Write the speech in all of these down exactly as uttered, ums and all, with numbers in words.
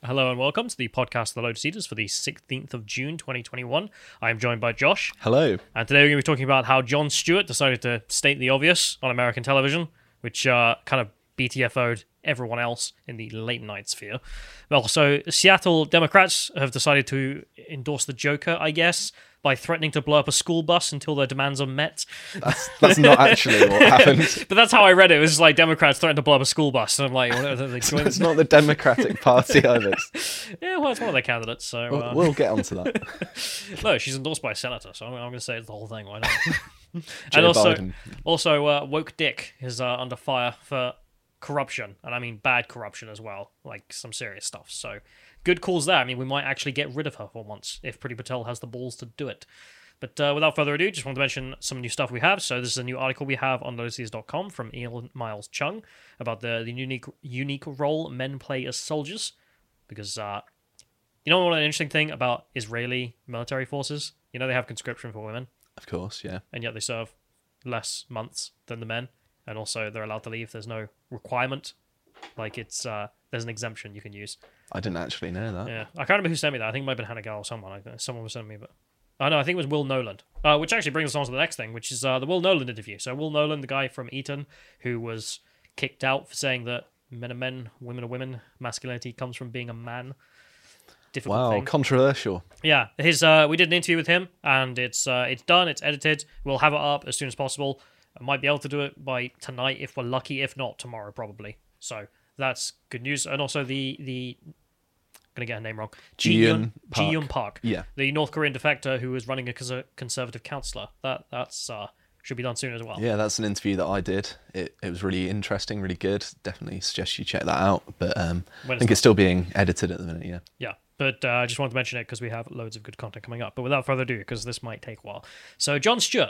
Hello and welcome to the podcast The Lotus Eaters for the sixteenth of June twenty twenty-one. I am joined by Josh. Hello. And today we're going to be talking about how Jon Stewart decided to state the obvious on American television, which uh, kind of B T F O'd everyone else in the late night sphere. Also, Seattle Democrats have decided to endorse the Joker, I guess, by threatening to blow up a school bus until their demands are met. That's, that's not actually what happened. But that's how I read it. It was like Democrats threatened to blow up a school bus. And I'm like, what are they doing? It's not the Democratic Party either. Yeah, well, it's one of their candidates. So We'll, uh... we'll get onto that. No, she's endorsed by a senator, so I'm, I'm going to say it's the whole thing. Why not? Joe And also, Biden. also uh, Woke Dick is uh, under fire for corruption, and I mean bad corruption as well, like some serious stuff. So good calls there. I mean, we might actually get rid of her for once if Priti Patel has the balls to do it. But uh, without further ado, just want to mention some new stuff we have. So this is a new article we have on lotus eaters dot com from Ian Miles Chung about the, the unique unique role men play as soldiers. Because, uh, you know what an interesting thing about Israeli military forces? You know they have conscription for women. Of course, yeah. And yet they serve less months than the men. And also they're allowed to leave. There's no requirement. Like it's, uh, there's an exemption you can use. I didn't actually know that. Yeah. I can't remember who sent me that. I think it might have been Hannah Gall or someone. I, someone was sending me, but... Oh, no, I think it was Will Noland, uh, which actually brings us on to the next thing, which is uh, the Will Noland interview. So Will Noland, the guy from Eton, who was kicked out for saying that men are men, women are women, masculinity comes from being a man. Difficult Wow, thing. controversial. Yeah, his. Uh, we did an interview with him, and it's uh, it's done, it's edited. We'll have it up as soon as possible. I might be able to do it by tonight if we're lucky. If not, tomorrow probably. So that's good news. And also the... the gonna get her name wrong. Ji-yoon Ji Yoon Park. Park. Yeah. The North Korean defector who was running a cons- conservative councillor. That that's uh, should be done soon as well. Yeah, that's an interview that I did. It it was really interesting, really good. Definitely suggest you check that out. But um, When I it's think not- it's still being edited at the minute, yeah. Yeah. But uh, I just wanted to mention it because we have loads of good content coming up. But without further ado, because this might take a while. So Jon Stewart.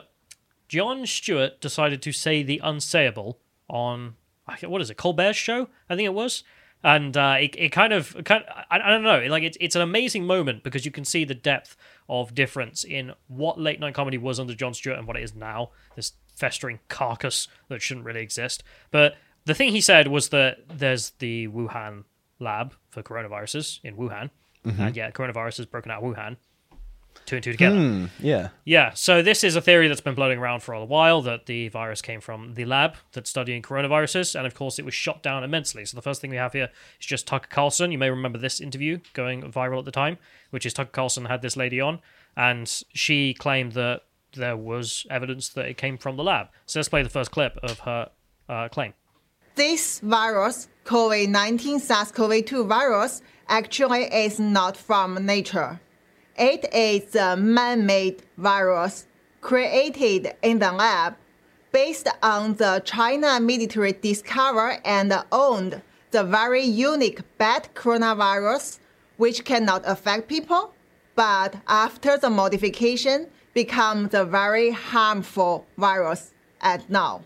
Jon Stewart decided to say the unsayable on, what is it, Colbert's show? I think it was. And uh, it, it kind of, kind of I, I don't know, like it's it's an amazing moment because you can see the depth of difference in what late night comedy was under Jon Stewart and what it is now. This festering carcass that shouldn't really exist. But the thing he said was that there's the Wuhan lab for coronaviruses in Wuhan. Mm-hmm. And yeah, coronavirus is broken out of Wuhan. Two and two together. Hmm, yeah. Yeah, so this is a theory that's been floating around for a while, that the virus came from the lab that's studying coronaviruses, and of course it was shot down immensely. So the first thing we have here is just Tucker Carlson. You may remember this interview going viral at the time, which is Tucker Carlson had this lady on, and she claimed that there was evidence that it came from the lab. So let's play the first clip of her uh, claim. This virus, COVID nineteen SARS-C o V two virus, actually is not from nature. It is a man-made virus created in the lab based on the China military discovered and owned the very unique bat coronavirus, which cannot affect people, but after the modification becomes a very harmful virus at now.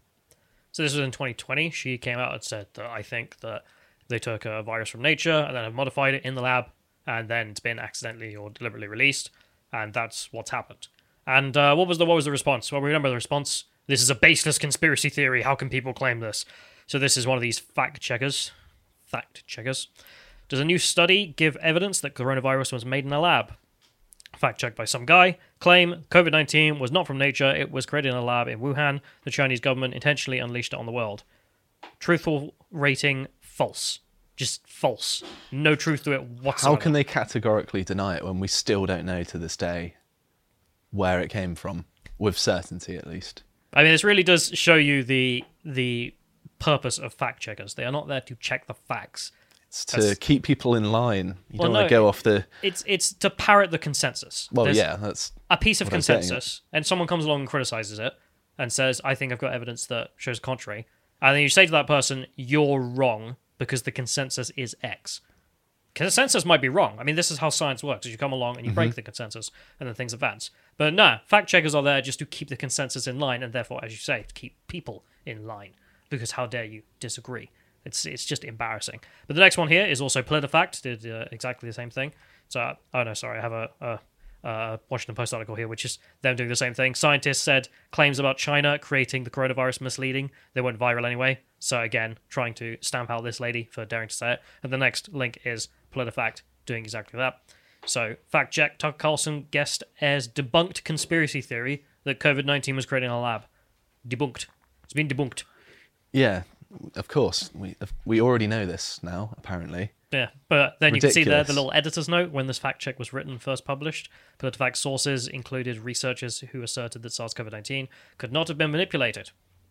So this was in twenty twenty. She came out and said that I think that they took a virus from nature and then have modified it in the lab, and then it's been accidentally or deliberately released, and that's what's happened. And uh, what was the what was the response? Well, remember the response. This is a baseless conspiracy theory. How can people claim this? So this is one of these fact checkers. Fact checkers. Does a new study give evidence that coronavirus was made in a lab? Fact checked by some guy. Claim COVID nineteen was not from nature. It was created in a lab in Wuhan. The Chinese government intentionally unleashed it on the world. Truthful rating, false. Just false. No truth to it whatsoever. How can they categorically deny it when we still don't know to this day where it came from, with certainty at least? I mean, this really does show you the the purpose of fact checkers. They are not there to check the facts. It's to That's- keep people in line. You Well, don't want no, to go off the... It's it's to parrot the consensus. Well, There's yeah, that's... a piece of what I'm saying. consensus, and someone comes along and criticizes it and says, "I think I've got evidence that shows contrary," and then you say to that person, "You're wrong because the consensus is X." Consensus might be wrong. I mean, this is how science works. You come along and you break the consensus, and then things advance. But nah, fact checkers are there just to keep the consensus in line, and therefore, as you say, to keep people in line. Because how dare you disagree? It's it's just embarrassing. But the next one here is also PolitiFact, did uh, exactly the same thing. So, uh, oh no, sorry, I have a, a, a Washington Post article here, which is them doing the same thing. Scientists said claims about China creating the coronavirus misleading. They went viral anyway. So again, trying to stamp out this lady for daring to say it. And the next link is PolitiFact doing exactly that. So, fact check, Tucker Carlson guest airs debunked conspiracy theory that COVID nineteen was created in a lab. Debunked. It's been debunked. Yeah, of course. We we already know this now, apparently. Yeah, but then you can see there Ridiculous. the little editor's note when this fact check was written, first published. PolitiFact sources included researchers who asserted that SARS-CoV nineteen could not have been manipulated.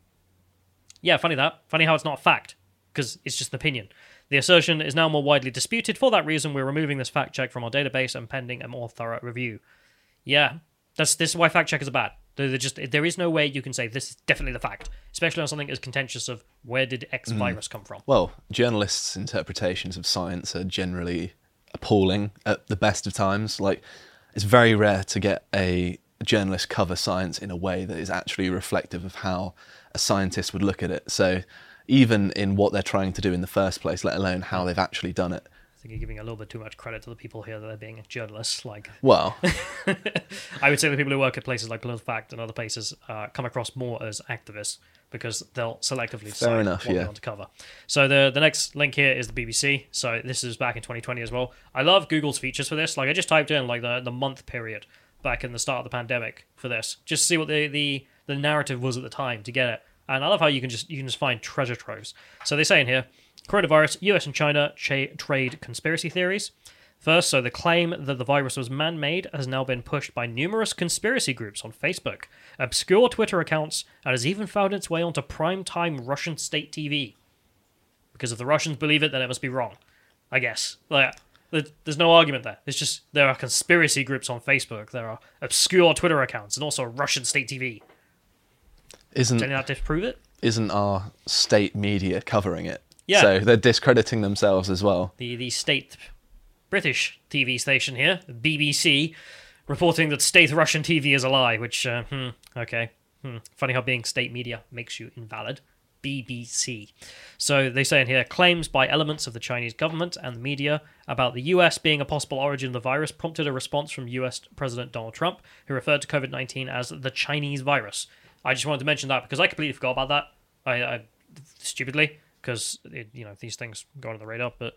Yeah, funny that. Funny how it's not a fact, because it's just an opinion. The assertion is now more widely disputed. For that reason, we're removing this fact check from our database and pending a more thorough review. Yeah, that's this is why fact checkers are bad. They're they're just there is no way you can say this is definitely the fact, especially on something as contentious of where did X virus come from. Well, journalists' interpretations of science are generally appalling at the best of times. Like, it's very rare to get a journalist cover science in a way that is actually reflective of how a scientist would look at it. So even in what they're trying to do in the first place, let alone how they've actually done it. I think you're giving a little bit too much credit to the people here that are being journalists. Like, Well, I would say the people who work at places like PolitiFact and other places uh, come across more as activists because they'll selectively decide enough, what yeah. they want to cover. So the the next link here is the B B C. So this is back in twenty twenty as well. I love Google's features for this. Like, I just typed in like the, the month period back in the start of the pandemic for this, just to see what the, the, the narrative was at the time to get it. And I love how you can just you can just find treasure troves. So they say in here, coronavirus, U S and China cha- trade conspiracy theories. First, so the claim that the virus was man-made has now been pushed by numerous conspiracy groups on Facebook, obscure Twitter accounts, and has even found its way onto prime-time Russian state T V. Because if the Russians believe it, then it must be wrong, I guess. Like, there's no argument there. It's just there are conspiracy groups on Facebook, there are obscure Twitter accounts, and also Russian state T V. isn't Does any of that disprove it? isn't our state media covering it? Yeah. So they're discrediting themselves as well. The the state British T V station here, B B C, reporting that state Russian T V is a lie, which, uh, hmm, okay. Hmm. Funny how being state media makes you invalid. B B C. So they say in here, claims by elements of the Chinese government and the media about the U S being a possible origin of the virus prompted a response from U S President Donald Trump, who referred to COVID nineteen as the Chinese virus. I just wanted to mention that because I completely forgot about that. I, I stupidly, because you know these things go under the radar, but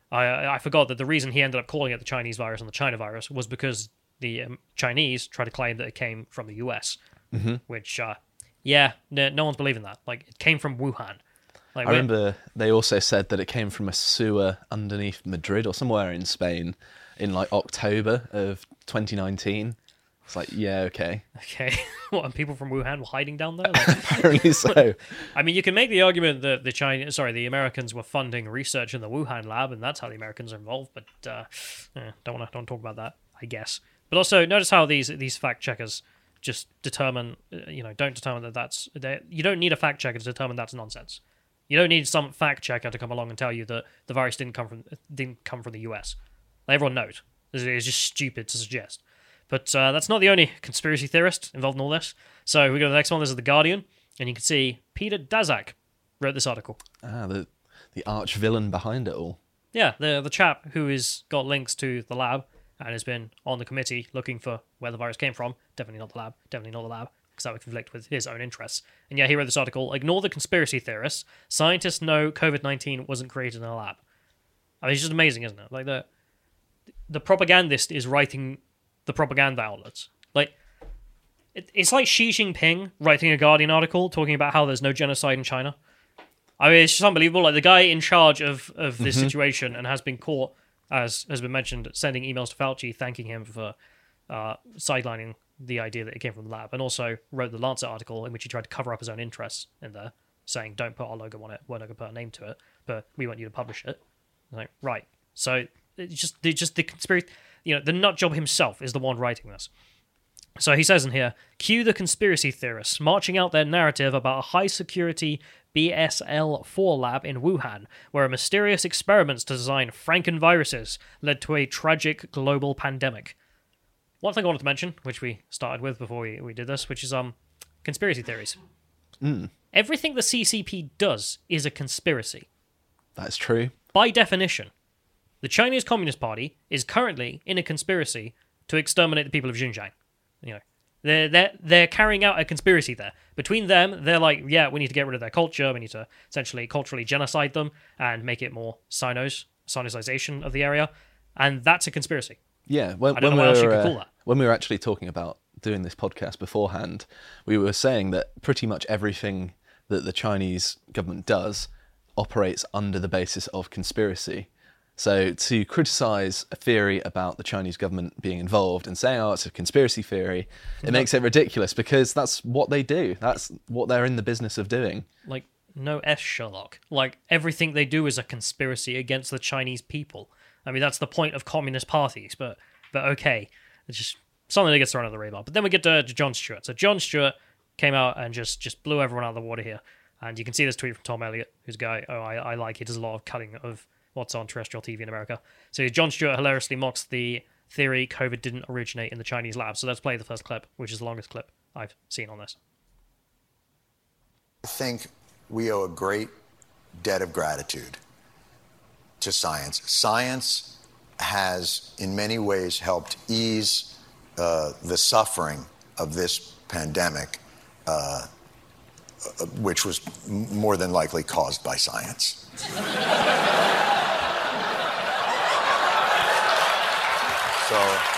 I I forgot that the reason he ended up calling it the Chinese virus and the China virus was because the um, Chinese tried to claim that it came from the U S, Mm-hmm. which uh, yeah, no, no one's believing that. Like, it came from Wuhan. Like, I we're- remember they also said that it came from a sewer underneath Madrid or somewhere in Spain in like October of twenty nineteen. It's like, yeah, okay. Okay, what? And people from Wuhan were hiding down there. Like, Apparently so. I mean, you can make the argument that the China, sorry, the Americans were funding research in the Wuhan lab, and that's how the Americans are involved. But uh, eh, don't want to don't talk about that, I guess. But also notice how these these fact checkers just determine, uh, you know, don't determine that that's they- you don't need a fact checker to determine that's nonsense. You don't need some fact checker to come along and tell you that the virus didn't come from didn't come from the U S. Like, everyone knows. It's just stupid to suggest. But uh, that's not the only conspiracy theorist involved in all this. So we go to the next one. This is The Guardian. And you can see Peter Daszak wrote this article. Ah, the the arch villain behind it all. Yeah, the the chap who has got links to the lab and has been on the committee looking for where the virus came from. Definitely not the lab. Definitely not the lab, because that would conflict with his own interests. And yeah, he wrote this article. Ignore the conspiracy theorists. Scientists know COVID nineteen wasn't created in a lab. I mean, it's just amazing, isn't it? Like, the the propagandist is writing the propaganda outlets. Like, it, it's like Xi Jinping writing a Guardian article talking about how there's no genocide in China. I mean, it's just unbelievable. Like, the guy in charge of, of this Mm-hmm. situation and has been caught, as has been mentioned, sending emails to Fauci thanking him for uh, sidelining the idea that it came from the lab, and also wrote the Lancet article in which he tried to cover up his own interests in there, saying, don't put our logo on it, we're not going to put our name to it, but we want you to publish it. Like, right. So, it's just, it's just the conspiracy, you know, the nut job himself is the one writing this. So he says in here, cue the conspiracy theorists marching out their narrative about a high-security B S L four lab in Wuhan, where a mysterious experiments to design Frankenviruses led to a tragic global pandemic. One thing I wanted to mention, which we started with before we, we did this, which is um conspiracy theories. Mm, Everything the C C P does is a conspiracy. that's true. By definition, the Chinese Communist Party is currently in a conspiracy to exterminate the people of Xinjiang. You know, They're, they're, they're carrying out a conspiracy there. Between them, they're like, yeah, we need to get rid of their culture. We need to essentially culturally genocide them and make it more Sinos, Sinicization of the area. And that's a conspiracy. Yeah, when, I don't when, know we what else you were, could uh, call that. when we were actually talking about doing this podcast beforehand, we were saying that pretty much everything that the Chinese government does operates under the basis of conspiracy. So to criticize a theory about the Chinese government being involved and saying, oh, it's a conspiracy theory, it makes it ridiculous because that's what they do. That's what they're in the business of doing. Like, no S, Sherlock. Like, everything they do is a conspiracy against the Chinese people. I mean, that's the point of communist parties, but but okay. It's just something that gets thrown under the radar. But then we get to Jon Stewart. So Jon Stewart came out and just, just blew everyone out of the water here. And you can see this tweet from Tom Elliott, who's a guy oh, I, I like. He does a lot of cutting of what's on terrestrial T V in America. So Jon Stewart hilariously mocks the theory COVID didn't originate in the Chinese lab. So let's play the first clip, which is the longest clip I've seen on this. I think we owe a great debt of gratitude to science. Science has, in many ways, helped ease uh, the suffering of this pandemic, uh, which was m- more than likely caused by science. So,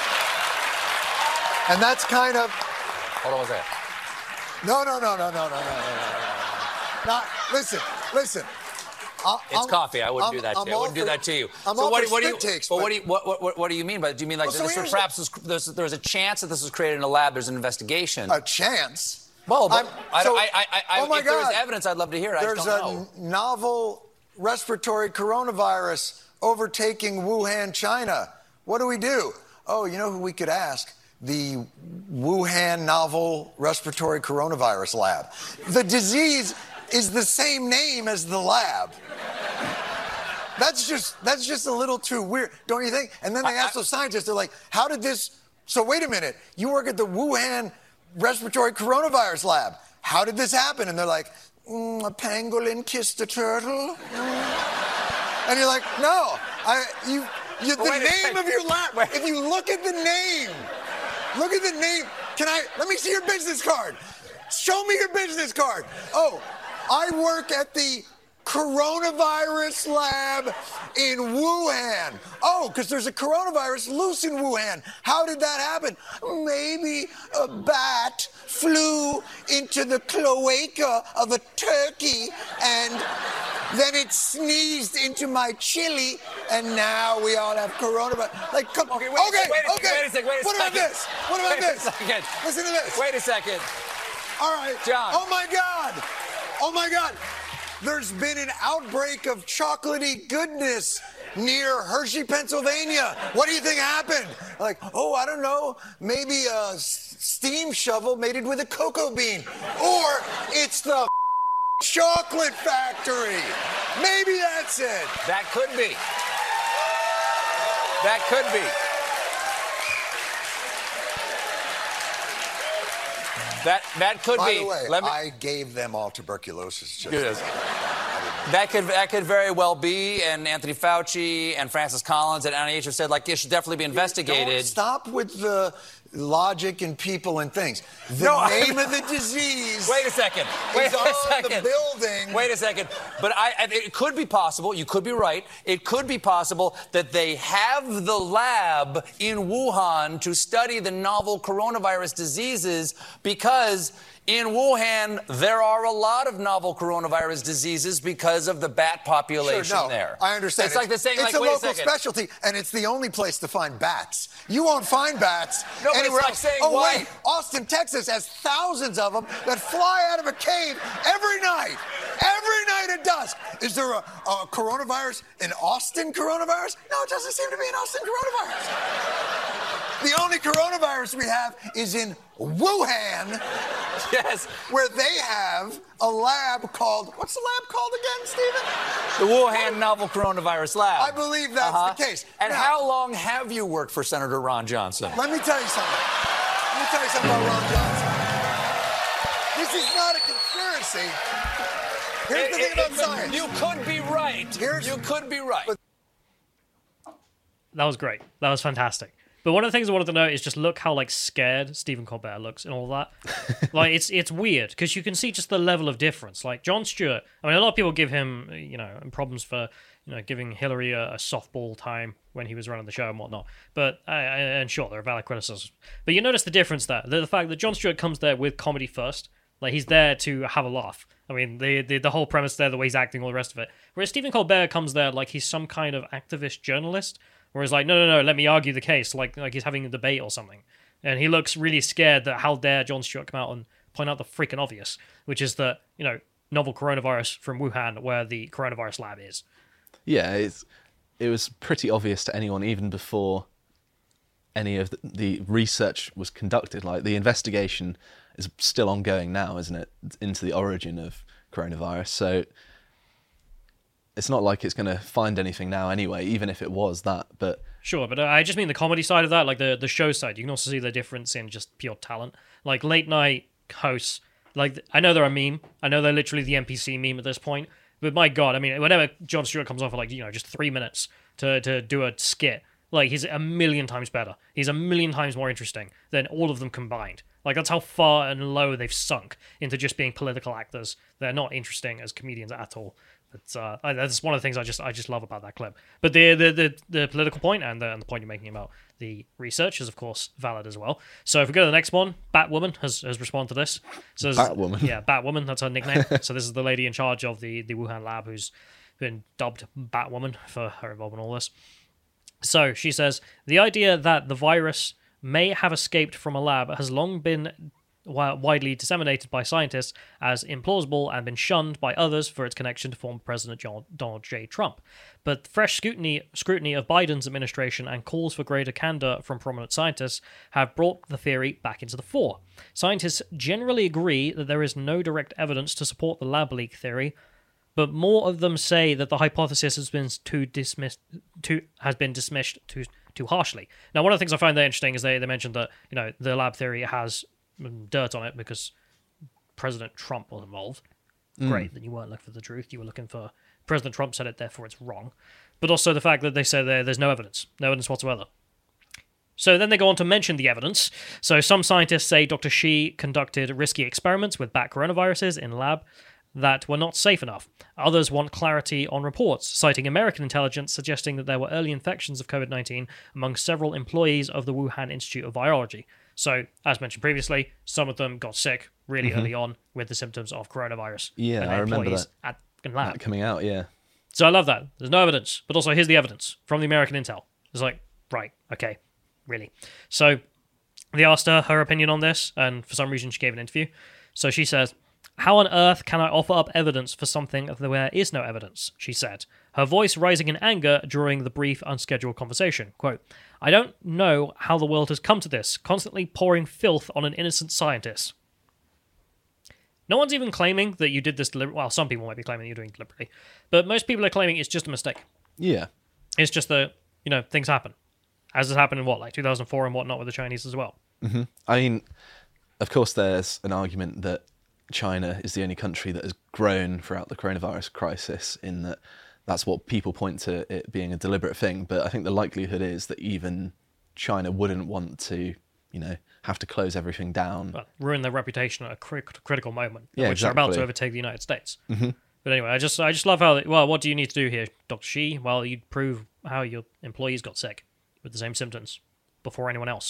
and that's kind of. Hold on one second. No, no, no, no, no, no, no, no, no. Not, listen, listen. I, It's I'm, coffee. I wouldn't I'm, do that to I'm you. I wouldn't for, do that to you. I'm so all what, for what do you? spit takes, but but what do you? What, what, what do you mean by? Do you mean like Well, so this? here's Perhaps this, there's, there's a chance that this was created in a lab. There's an investigation. a chance. well, but I'm- I, so- I, I, I, oh my if there was God. evidence, I'd love to hear it. I There's just don't a know. n- novel respiratory coronavirus overtaking Wuhan, China. What do we do? Oh, you know who we could ask? The Wuhan Novel Respiratory Coronavirus Lab. The disease is the same name as the lab. That's just that's just a little too weird, don't you think? And then they I- ask I- those scientists, they're like, how did this... So wait a minute, you work at the Wuhan Respiratory Coronavirus Lab. How did this happen? And they're like, mm, a pangolin kissed a turtle? Mm. And you're like, no, I you, you the Wait a name second. of your lab, Wait. if you look at the name, look at the name. Can I, let me see your business card. Show me your business card. Oh, I work at the coronavirus lab in Wuhan. Oh, because there's a coronavirus loose in Wuhan. How did that happen? Maybe a bat flew into the cloaca of a turkey and then it sneezed into my chili and now we all have coronavirus. Like, come Okay, wait, okay, wait, a- okay. wait a second. Wait a what about second. this? What about Wait a this? second. Listen to this. Wait a second. All right. John. Oh my God. Oh my God. There's been an outbreak of chocolatey goodness near Hershey, Pennsylvania. What do you think happened? Like, oh, I don't know. Maybe a s- steam shovel mated with a cocoa bean. Or it's the chocolate factory. Maybe that's it. That could be. That could be. That that could By be. the way, Let me, I gave them all tuberculosis. Just It is. That could that could very well be, and Anthony Fauci and Francis Collins at N I H have said like it should definitely be investigated. Don't stop with the logic and people and things. The No, I- name of the disease. Wait a second. Wait is a on second. the building. Wait a second. But I, I, it could be possible. You could be right. It could be possible that they have the lab in Wuhan to study the novel coronavirus diseases because in Wuhan there are a lot of novel coronavirus diseases because of the bat population Sure, no, there. I understand. It's like the saying, it's like, a wait local a second. specialty, and it's the only place to find bats. You won't find bats No, but it's anywhere like else. saying oh why- wait, Austin, Texas has thousands of them that fly out of a cave every night. Every night at dusk. Is there a, a coronavirus, an Austin coronavirus? No, it doesn't seem to be an Austin coronavirus. The only coronavirus we have is in Wuhan, Yes. where they have a lab called, what's the lab called again, Stephen? The Wuhan Novel Coronavirus Lab. I believe that's Uh-huh. the case. And Now- how long have you worked for Senator Ron Johnson? Let me tell you something. Let me tell you something about Ron Johnson. This is not a conspiracy. Here's the It- thing about it- science. You could be right. Here's- you could be right. That was great. That was fantastic. But one of the things I wanted to note is just look how like scared Stephen Colbert looks and all that. Like it's it's weird because you can see just the level of difference. Like Jon Stewart, I mean, a lot of people give him you know problems for you know giving Hillary a, a softball time when he was running the show and whatnot. But uh, and sure, there are valid criticisms. But you notice the difference there, the, the fact that Jon Stewart comes there with comedy first. Like he's there to have a laugh. I mean, the, the the whole premise there, the way he's acting, all the rest of it. Whereas Stephen Colbert comes there like he's some kind of activist journalist. Whereas like, no, no, no, let me argue the case, like like he's having a debate or something. And he looks really scared that how dare Jon Stewart come out and point out the freaking obvious, which is that, you know, novel coronavirus from Wuhan, where the coronavirus lab is. Yeah, it's, it was pretty obvious to anyone even before any of the, the research was conducted. Like the investigation is still ongoing now, isn't it, into the origin of coronavirus. So it's not like it's going to find anything now anyway, even if it was that. But sure, but I just mean the comedy side of that, like the, the show side. You can also see the difference in just pure talent. Like late night hosts, like I know they're a meme. I know they're literally the N P C meme at this point. But my God, I mean, whenever Jon Stewart comes on for like, you know, just three minutes to, to do a skit, like he's a million times better. He's a million times more interesting than all of them combined. Like that's how far and low they've sunk into just being political actors. They're not interesting as comedians at all. But uh, I, that's one of the things I just I just love about that clip. But the the the, the political point and the, and the point you're making about the research is of course valid as well. So if we go to the next one, Batwoman has, has responded to this. So this Batwoman, is, yeah, Batwoman. That's her nickname. So this is the lady in charge of the the Wuhan lab who's been dubbed Batwoman for her involvement in all this. So she says the idea that the virus may have escaped from a lab has long been widely disseminated by scientists as implausible and been shunned by others for its connection to former President John, Donald J. Trump. But fresh scrutiny, scrutiny of Biden's administration and calls for greater candor from prominent scientists have brought the theory back into the fore. Scientists generally agree that there is no direct evidence to support the lab leak theory, but more of them say that the hypothesis has been too dismissed, too has been dismissed too too harshly. Now, one of the things I find there interesting is they, they mentioned that you know the lab theory has dirt on it because President Trump was involved. Mm. Great, then you weren't looking for the truth. You were looking for President Trump said it, therefore it's wrong. But also the fact that they say there, there's no evidence, no evidence whatsoever. So then they go on to mention the evidence. So some scientists say Doctor Shi conducted risky experiments with bat coronaviruses in lab that were not safe enough. Others want clarity on reports, citing American intelligence suggesting that there were early infections of covid nineteen among several employees of the Wuhan Institute of Virology. So, as mentioned previously, some of them got sick really mm-hmm. early on with the symptoms of coronavirus. Yeah, and I remember that. At in lab. That coming out, yeah. So I love that. There's no evidence, but also here's the evidence from the American intel. It's like, right, okay, really. So they asked her her opinion on this, and for some reason she gave an interview. So she says, "How on earth can I offer up evidence for something where there is no evidence?" she said, her voice rising in anger during the brief, unscheduled conversation. Quote, "I don't know how the world has come to this, constantly pouring filth on an innocent scientist." No one's even claiming that you did this deliberately. Well, some people might be claiming that you're doing it deliberately, but most people are claiming it's just a mistake. Yeah. It's just that, you know, things happen. As it happened in what, like two thousand four and whatnot with the Chinese as well. Mm-hmm. I mean, of course there's an argument that China is the only country that has grown throughout the coronavirus crisis, in that that's what people point to it being a deliberate thing. But I think the likelihood is that even China wouldn't want to, you know, have to close everything down. Well, ruin their reputation at a cri- critical moment, yeah, which exactly. they're about to overtake the United States. Mm-hmm. But anyway, I just I just love how, they, well, what do you need to do here, Doctor Shi? Well, you'd prove how your employees got sick with the same symptoms before anyone else.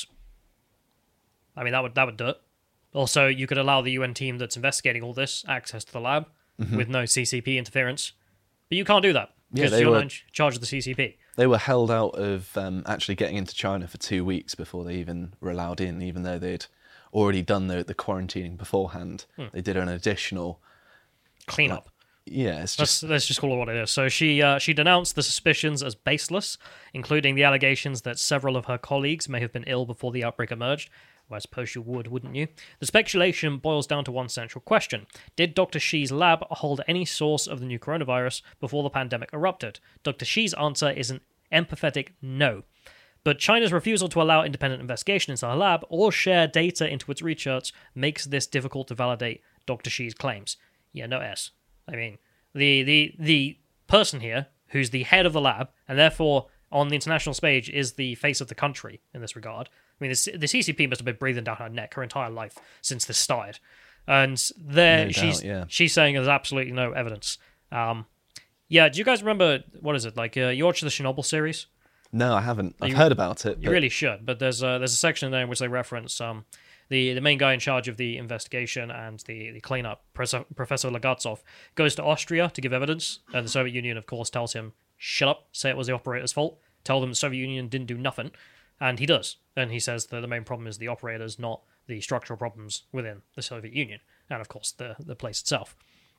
I mean, that would that would do it. Also, you could allow the U N team that's investigating all this access to the lab mm-hmm. with no C C P interference. But you can't do that because yeah, you're were, not in charge of the C C P. They were held out of um, actually getting into China for two weeks before they even were allowed in, even though they'd already done the, the quarantining beforehand. Hmm. They did an additional... cleanup. Like, yeah, it's just... Let's, let's just call it what it is. So she uh, she denounced the suspicions as baseless, including the allegations that several of her colleagues may have been ill before the outbreak emerged. Well, I suppose you would, wouldn't you? The speculation boils down to one central question. Did Doctor Shi's lab hold any source of the new coronavirus before the pandemic erupted? Doctor Shi's answer is an empathetic no. But China's refusal to allow independent investigation into her lab or share data into its research makes this difficult to validate Doctor Shi's claims. Yeah, no S. I mean, the, the, the person here, who's the head of the lab, and therefore on the international stage is the face of the country in this regard. I mean, the, the C C P must have been breathing down her neck her entire life since this started. And there, No she's doubt, yeah. she's saying there's absolutely no evidence. Um, yeah, do you guys remember, what is it, like, uh, you watch the Chernobyl series? No, I haven't. I've You- heard about it. You but really should, but there's a, there's a section there in which they reference um, the, the main guy in charge of the investigation and the, the cleanup, Professor, Professor Legatsov, goes to Austria to give evidence, and the Soviet Union, of course, tells him, shut up, say it was the operator's fault, tell them the Soviet Union didn't do nothing, and he does. And he says that the main problem is the operators, not the structural problems within the Soviet Union, and of course the, the place itself.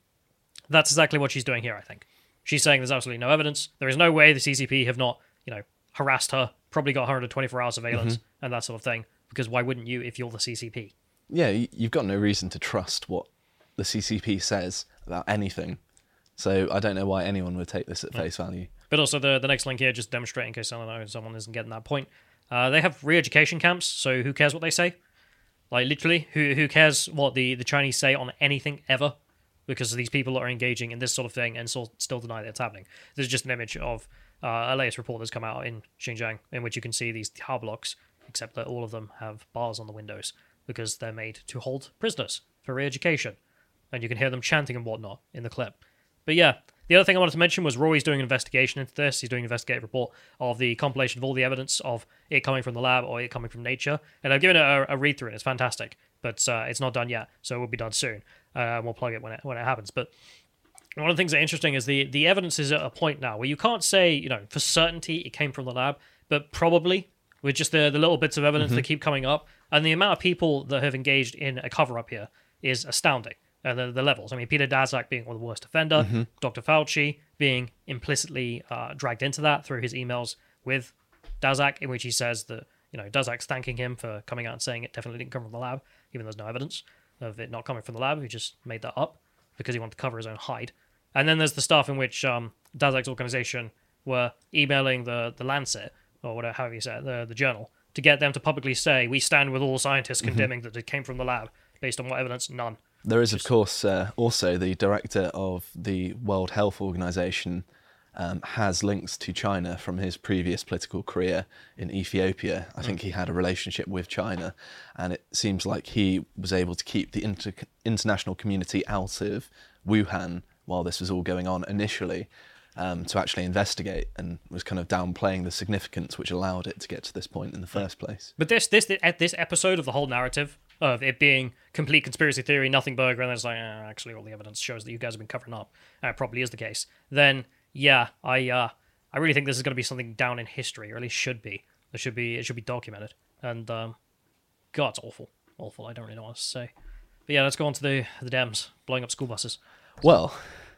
That's exactly what she's doing here, I think. She's saying there's absolutely no evidence. There is no way the C C P have not, you know, harassed her, probably got her under twenty-four hour surveillance Mm-hmm. and that sort of thing, because why wouldn't you if you're the C C P? yeah, you- you've got no reason to trust what the C C P says about anything. So I don't know why anyone would take this at face value. But also the, the next link here, just demonstrating in case someone, knows, someone isn't getting that point. Uh, they have re-education camps, so who cares what they say? Like, literally, who who cares what the, the Chinese say on anything ever? Because these people are engaging in this sort of thing and still, still deny that it's happening. This is just an image of uh, a latest report that's come out in Xinjiang, in which you can see these tower blocks, except that all of them have bars on the windows, because they're made to hold prisoners for re-education. And you can hear them chanting and whatnot in the clip. But yeah, the other thing I wanted to mention was Rory's doing an investigation into this. He's doing an investigative report of the compilation of all the evidence of it coming from the lab or it coming from nature. And I've given it a, a read through, and it's fantastic. But uh, it's not done yet, so it will be done soon. Uh, we'll plug it when it when it happens. But one of the things that's interesting is the, the evidence is at a point now where you can't say, you know, for certainty it came from the lab, but probably with just the, the little bits of evidence that keep coming up. And the amount of people that have engaged in a cover-up here is astounding. And the, the levels. I mean, Peter Daszak being one of the worst offender, Mm-hmm. Doctor Fauci being implicitly uh, dragged into that through his emails with Daszak, in which he says that, you know, Daszak's thanking him for coming out and saying it definitely didn't come from the lab, even though there's no evidence of it not coming from the lab. He just made that up because he wanted to cover his own hide. And then there's the stuff in which um, Daszak's organization were emailing the, the Lancet, or whatever, however you say it, the, the journal, to get them to publicly say, we stand with all scientists Mm-hmm. condemning that it came from the lab. Based on what evidence? None. There is, of course, uh, also the director of the World Health Organization um, has links to China from his previous political career in Ethiopia. I think he had a relationship with China, and it seems like he was able to keep the inter- international community out of Wuhan while this was all going on initially, um, to actually investigate, and was kind of downplaying the significance which allowed it to get to this point in the first place. But this this this episode of the whole narrative of it being complete conspiracy theory, nothing burger, and then it's like, eh, actually all the evidence shows that you guys have been covering up, and it probably is the case, then yeah, I uh, I really think this is going to be something down in history, or at least should be. It should be it should be documented. And um, God, it's awful, awful. I don't really know what else to say. But yeah, let's go on to the the Dems blowing up school buses. Well,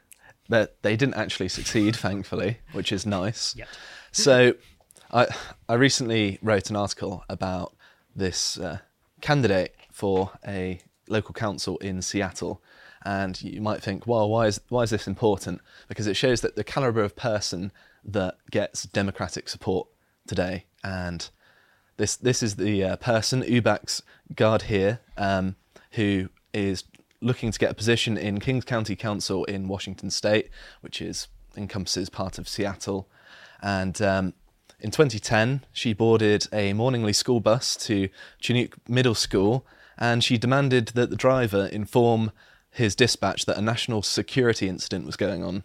but they didn't actually succeed, thankfully, which is nice. Yet. So, I I recently wrote an article about this uh, candidate for a local council in Seattle, and you might think, well, why is why is this important? Because it shows that the caliber of person that gets Democratic support today, and this this is the uh, person, Ubax Gadhir, um, who is looking to get a position in Kings County Council in Washington State, which is encompasses part of Seattle. And um, in twenty ten, she boarded a Morningley school bus to Chinook Middle School, and she demanded that the driver inform his dispatch that a national security incident was going on.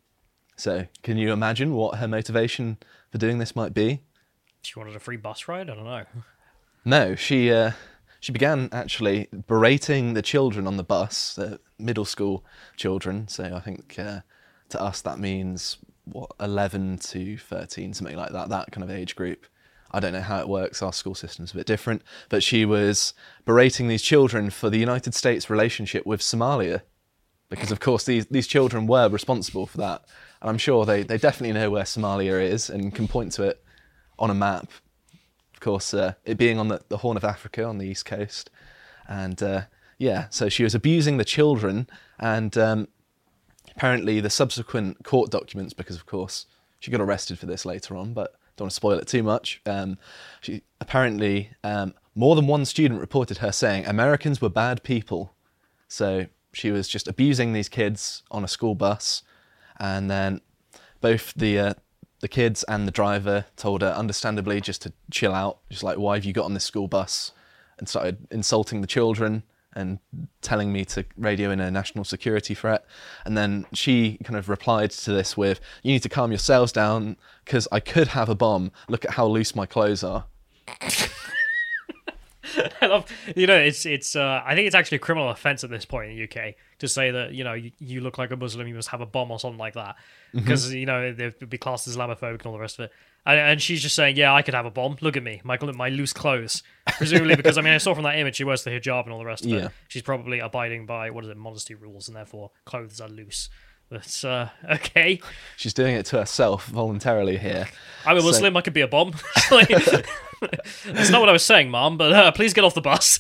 So, can you imagine what her motivation for doing this might be? She wanted a free bus ride? I don't know. No, she uh, she began actually berating the children on the bus, the middle school children. So I think uh, to us that means, what, eleven to thirteen, something like that, that kind of age group. I don't know how it works, our school system's a bit different. But she was berating these children for the United States' relationship with Somalia. Because, of course, these, these children were responsible for that. And I'm sure they, they definitely know where Somalia is and can point to it on a map. Of course, uh, it being on the, the Horn of Africa on the East Coast. And, uh, yeah, so she was abusing the children. And um, apparently the subsequent court documents, because, of course, she got arrested for this later on, but don't want to spoil it too much. Um, she apparently, um, more than one student reported her saying Americans were bad people. So she was just abusing these kids on a school bus, and then both the uh, the kids and the driver told her, understandably, just to chill out. Just like, why have you got on this school bus? And started insulting the children and telling me to radio in a national security threat. And then she kind of replied to this with, you need to calm yourselves down because I could have a bomb. Look at how loose my clothes are. I love, you know, it's, it's, uh, I think it's actually a criminal offense at this point in the U K to say that, you know, you, you look like a Muslim, you must have a bomb or something like that. Because, mm-hmm. you know, they'd be classed as Islamophobic and all the rest of it. And, and she's just saying, yeah, I could have a bomb. Look at me, my, my loose clothes. Presumably because, I mean, I saw from that image she wears the hijab and all the rest of yeah. it. She's probably abiding by, what is it, modesty rules, and therefore clothes are loose. But, uh, okay. She's doing it to herself voluntarily here. I'm a Muslim, so... I could be a bomb. Like, that's not what I was saying, Mom, but uh, please get off the bus.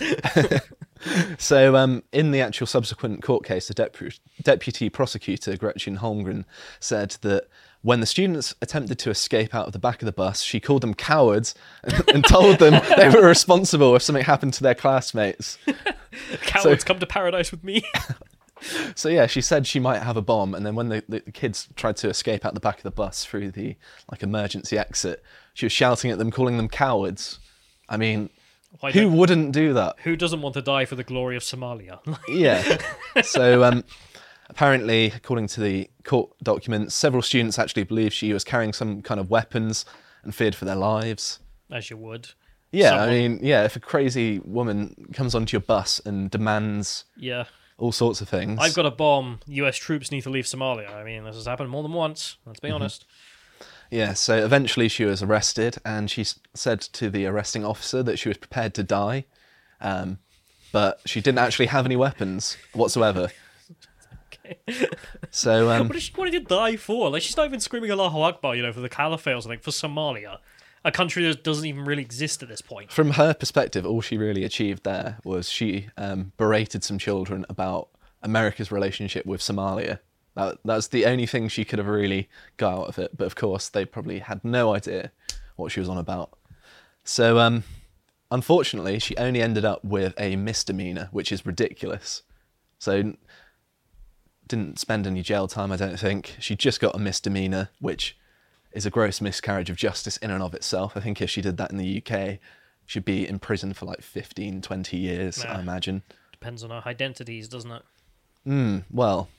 So um, in the actual subsequent court case, the Depu- deputy prosecutor, Gretchen Holmgren, said that when the students attempted to escape out of the back of the bus, she called them cowards and, and told them they were responsible if something happened to their classmates. Cowards, so, come to paradise with me. So yeah, she said she might have a bomb, and then when the, the, the kids tried to escape out the back of the bus through the like emergency exit, she was shouting at them, calling them cowards. I mean, Why who wouldn't do that? Who doesn't want to die for the glory of Somalia? Yeah. So um, apparently, according to the court documents, several students actually believed she was carrying some kind of weapons and feared for their lives. As you would. Yeah, Someone... I mean, yeah, if a crazy woman comes onto your bus and demands... Yeah. all sorts of things. I've got a bomb. U S troops need to leave Somalia. I mean, this has happened more than once. Let's be mm-hmm. honest. Yeah, so eventually she was arrested, and she said to the arresting officer that she was prepared to die, um, but she didn't actually have any weapons whatsoever. Okay. So, um, what does she want to die for? Like, she's not even screaming Allahu Akbar, you know, for the caliphate or something, for Somalia. A country that doesn't even really exist at this point. From her perspective, all she really achieved there was she um, berated some children about America's relationship with Somalia. That, that's the only thing she could have really got out of it. But of course, they probably had no idea what she was on about. So, um, unfortunately, she only ended up with a misdemeanor, which is ridiculous. So, didn't spend any jail time, I don't think. She just got a misdemeanor, which... is a gross miscarriage of justice in and of itself. I think if she did that in the U K, she'd be in prison for like fifteen, twenty years, yeah. I imagine. Depends on her identities, doesn't it? Mm, well,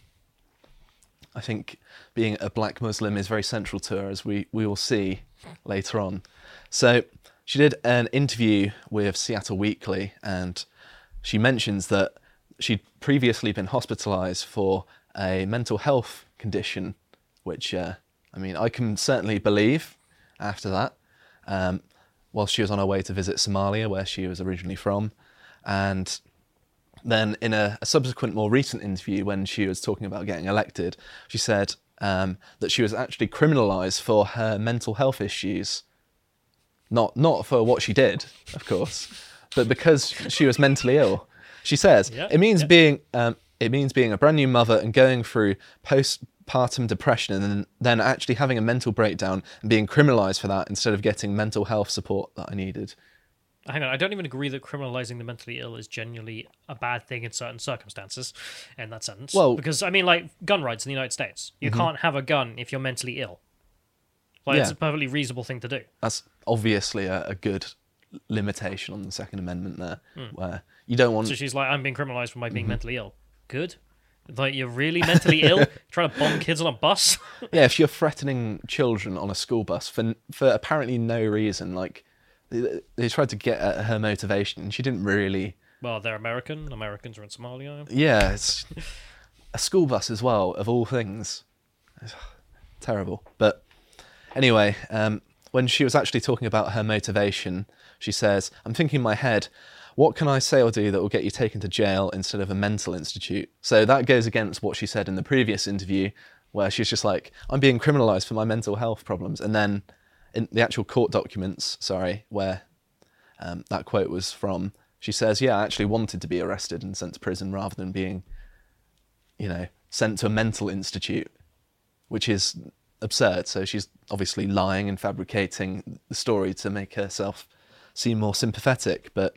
I think being a black Muslim is very central to her, as we, we will see later on. So she did an interview with Seattle Weekly, and she mentions that she'd previously been hospitalised for a mental health condition, which... Uh, I mean, I can certainly believe after that, um, while she was on her way to visit Somalia, where she was originally from. And then in a, a subsequent, more recent interview, when she was talking about getting elected, she said um, that she was actually criminalised for her mental health issues. Not, not for what she did, of course, but because she was mentally ill. She says, yeah, it means yeah. being um, it means being a brand new mother and going through post postpartum depression and then, then actually having a mental breakdown and being criminalised for that instead of getting mental health support that I needed. Hang on, I don't even agree that criminalising the mentally ill is genuinely a bad thing in certain circumstances in that sentence. Well, because, I mean, like, gun rights in the United States. You mm-hmm. can't have a gun if you're mentally ill. Like, yeah. It's a perfectly reasonable thing to do. That's obviously a, a good limitation on the Second Amendment there, mm. where you don't want... So she's like, I'm being criminalised for my being mm-hmm. mentally ill. Good. Like, you're really mentally ill, trying to bomb kids on a bus? Yeah, if you're threatening children on a school bus for for apparently no reason, like, they, they tried to get at her motivation, and she didn't really... Well, they're American. Americans are in Somalia. Yeah, it's a school bus as well, of all things. It's terrible. But anyway, um, when she was actually talking about her motivation, she says, I'm thinking in my head... what can I say or do that will get you taken to jail instead of a mental institute? So that goes against what she said in the previous interview, where she's just like, I'm being criminalised for my mental health problems. And then in the actual court documents, sorry, where um, that quote was from, she says, yeah, I actually wanted to be arrested and sent to prison rather than being, you know, sent to a mental institute, which is absurd. So she's obviously lying and fabricating the story to make herself seem more sympathetic, but...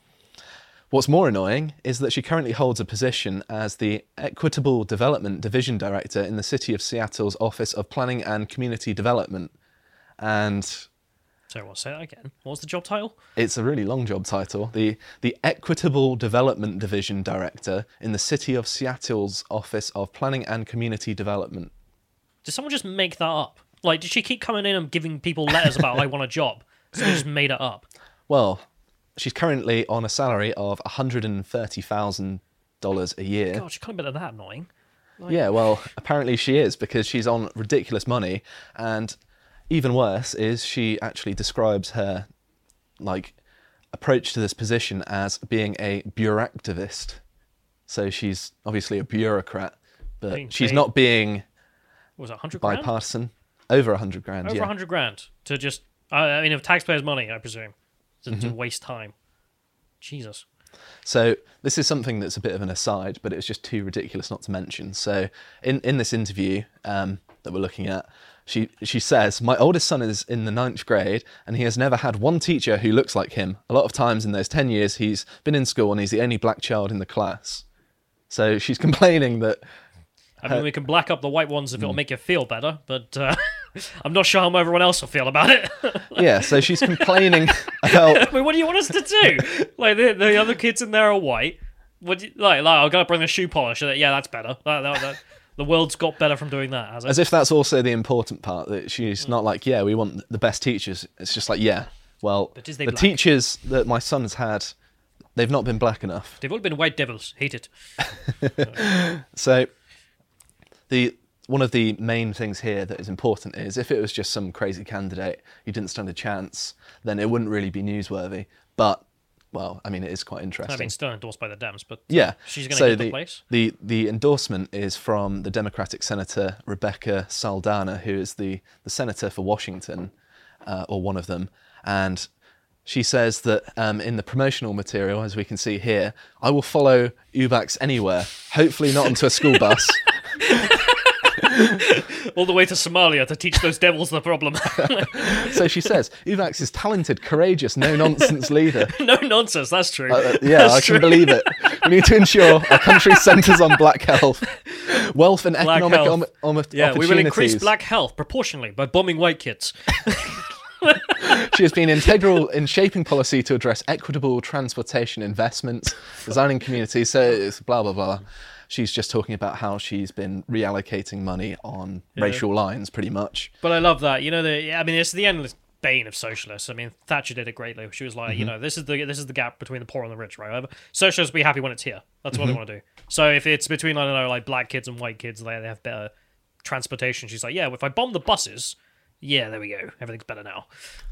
what's more annoying is that she currently holds a position as the Equitable Development Division Director in the City of Seattle's Office of Planning and Community Development, And Sorry, what? Say that again. What was the job title? it's a really long job title. The the Equitable Development Division Director in the City of Seattle's Office of Planning and Community Development. Did someone just make that up? Like, did she keep coming in and giving people letters about I want a job? Someone just made it up. Well, she's currently on a salary of one hundred thirty thousand dollars a year. God, she can't be that annoying. Yeah, well, apparently she is, because she's on ridiculous money. And even worse is she actually describes her, like, approach to this position as being a bureaucrativist. So she's obviously a bureaucrat, but Being she's paid- not being What was it, one hundred grand? bipartisan. Over a hundred grand, Over yeah. one hundred grand to just, I I mean, of taxpayers' money, I presume, to, to Mm-hmm. waste time. Jesus. So this is something that's a bit of an aside, but it's just too ridiculous not to mention. So in, in this interview um, that we're looking at, she she says, "My oldest son is in the ninth grade and he has never had one teacher who looks like him. A lot of times in those ten years he's been in school and he's the only black child in the class." So she's complaining that I mean, we can black up the white ones if it'll Mm. make you feel better, but uh, I'm not sure how everyone else will feel about it. yeah, so she's complaining about I mean, what do you want us to do? Like, the, the other kids in there are white. What do you, like, like, I've got to bring the shoe polish. Yeah, that's better. That, that, that, the world's got better from doing that, has it? as if that's also the important part, that she's not like, yeah, we want the best teachers. It's just like, yeah, well, But is they the black? teachers that my son's had, they've not been black enough. They've all been white devils. Hate it. So the one of the main things here that is important is if it was just some crazy candidate who didn't stand a chance, then it wouldn't really be newsworthy. But, well, I mean, it is quite interesting. I mean, still endorsed by the Dems, but uh, Yeah. she's going to so get the, the place. The, the endorsement is from the Democratic Senator Rebecca Saldana, who is the, the senator for Washington, uh, or one of them. And she says that um, in the promotional material, as we can see here, "I will follow Ubax anywhere, hopefully not onto a school bus." All the way to Somalia to teach those devils the problem. So she says, "Uvax is talented, courageous, no-nonsense leader." No nonsense, that's true. Uh, yeah, That's I true. can believe it. We need to ensure our country centres on black health, wealth and Black economic health. om- om- Yeah, we will increase opportunities. black health proportionally by bombing white kids. She has been integral in shaping policy to address equitable transportation investments, designing communities, so it's blah, blah, blah. She's just talking about how she's been reallocating money on racial lines, pretty much. But I love that. You know, the I mean, it's the endless bane of socialists. I mean, Thatcher did it greatly. She was like, Mm-hmm. you know, this is the this is the gap between the poor and the rich, right? Socialists will be happy when it's here. That's what Mm-hmm. they want to do. So if it's between, I don't know, like black kids and white kids, they they have better transportation. She's like, yeah, if I bomb the buses, yeah, there we go, everything's better now.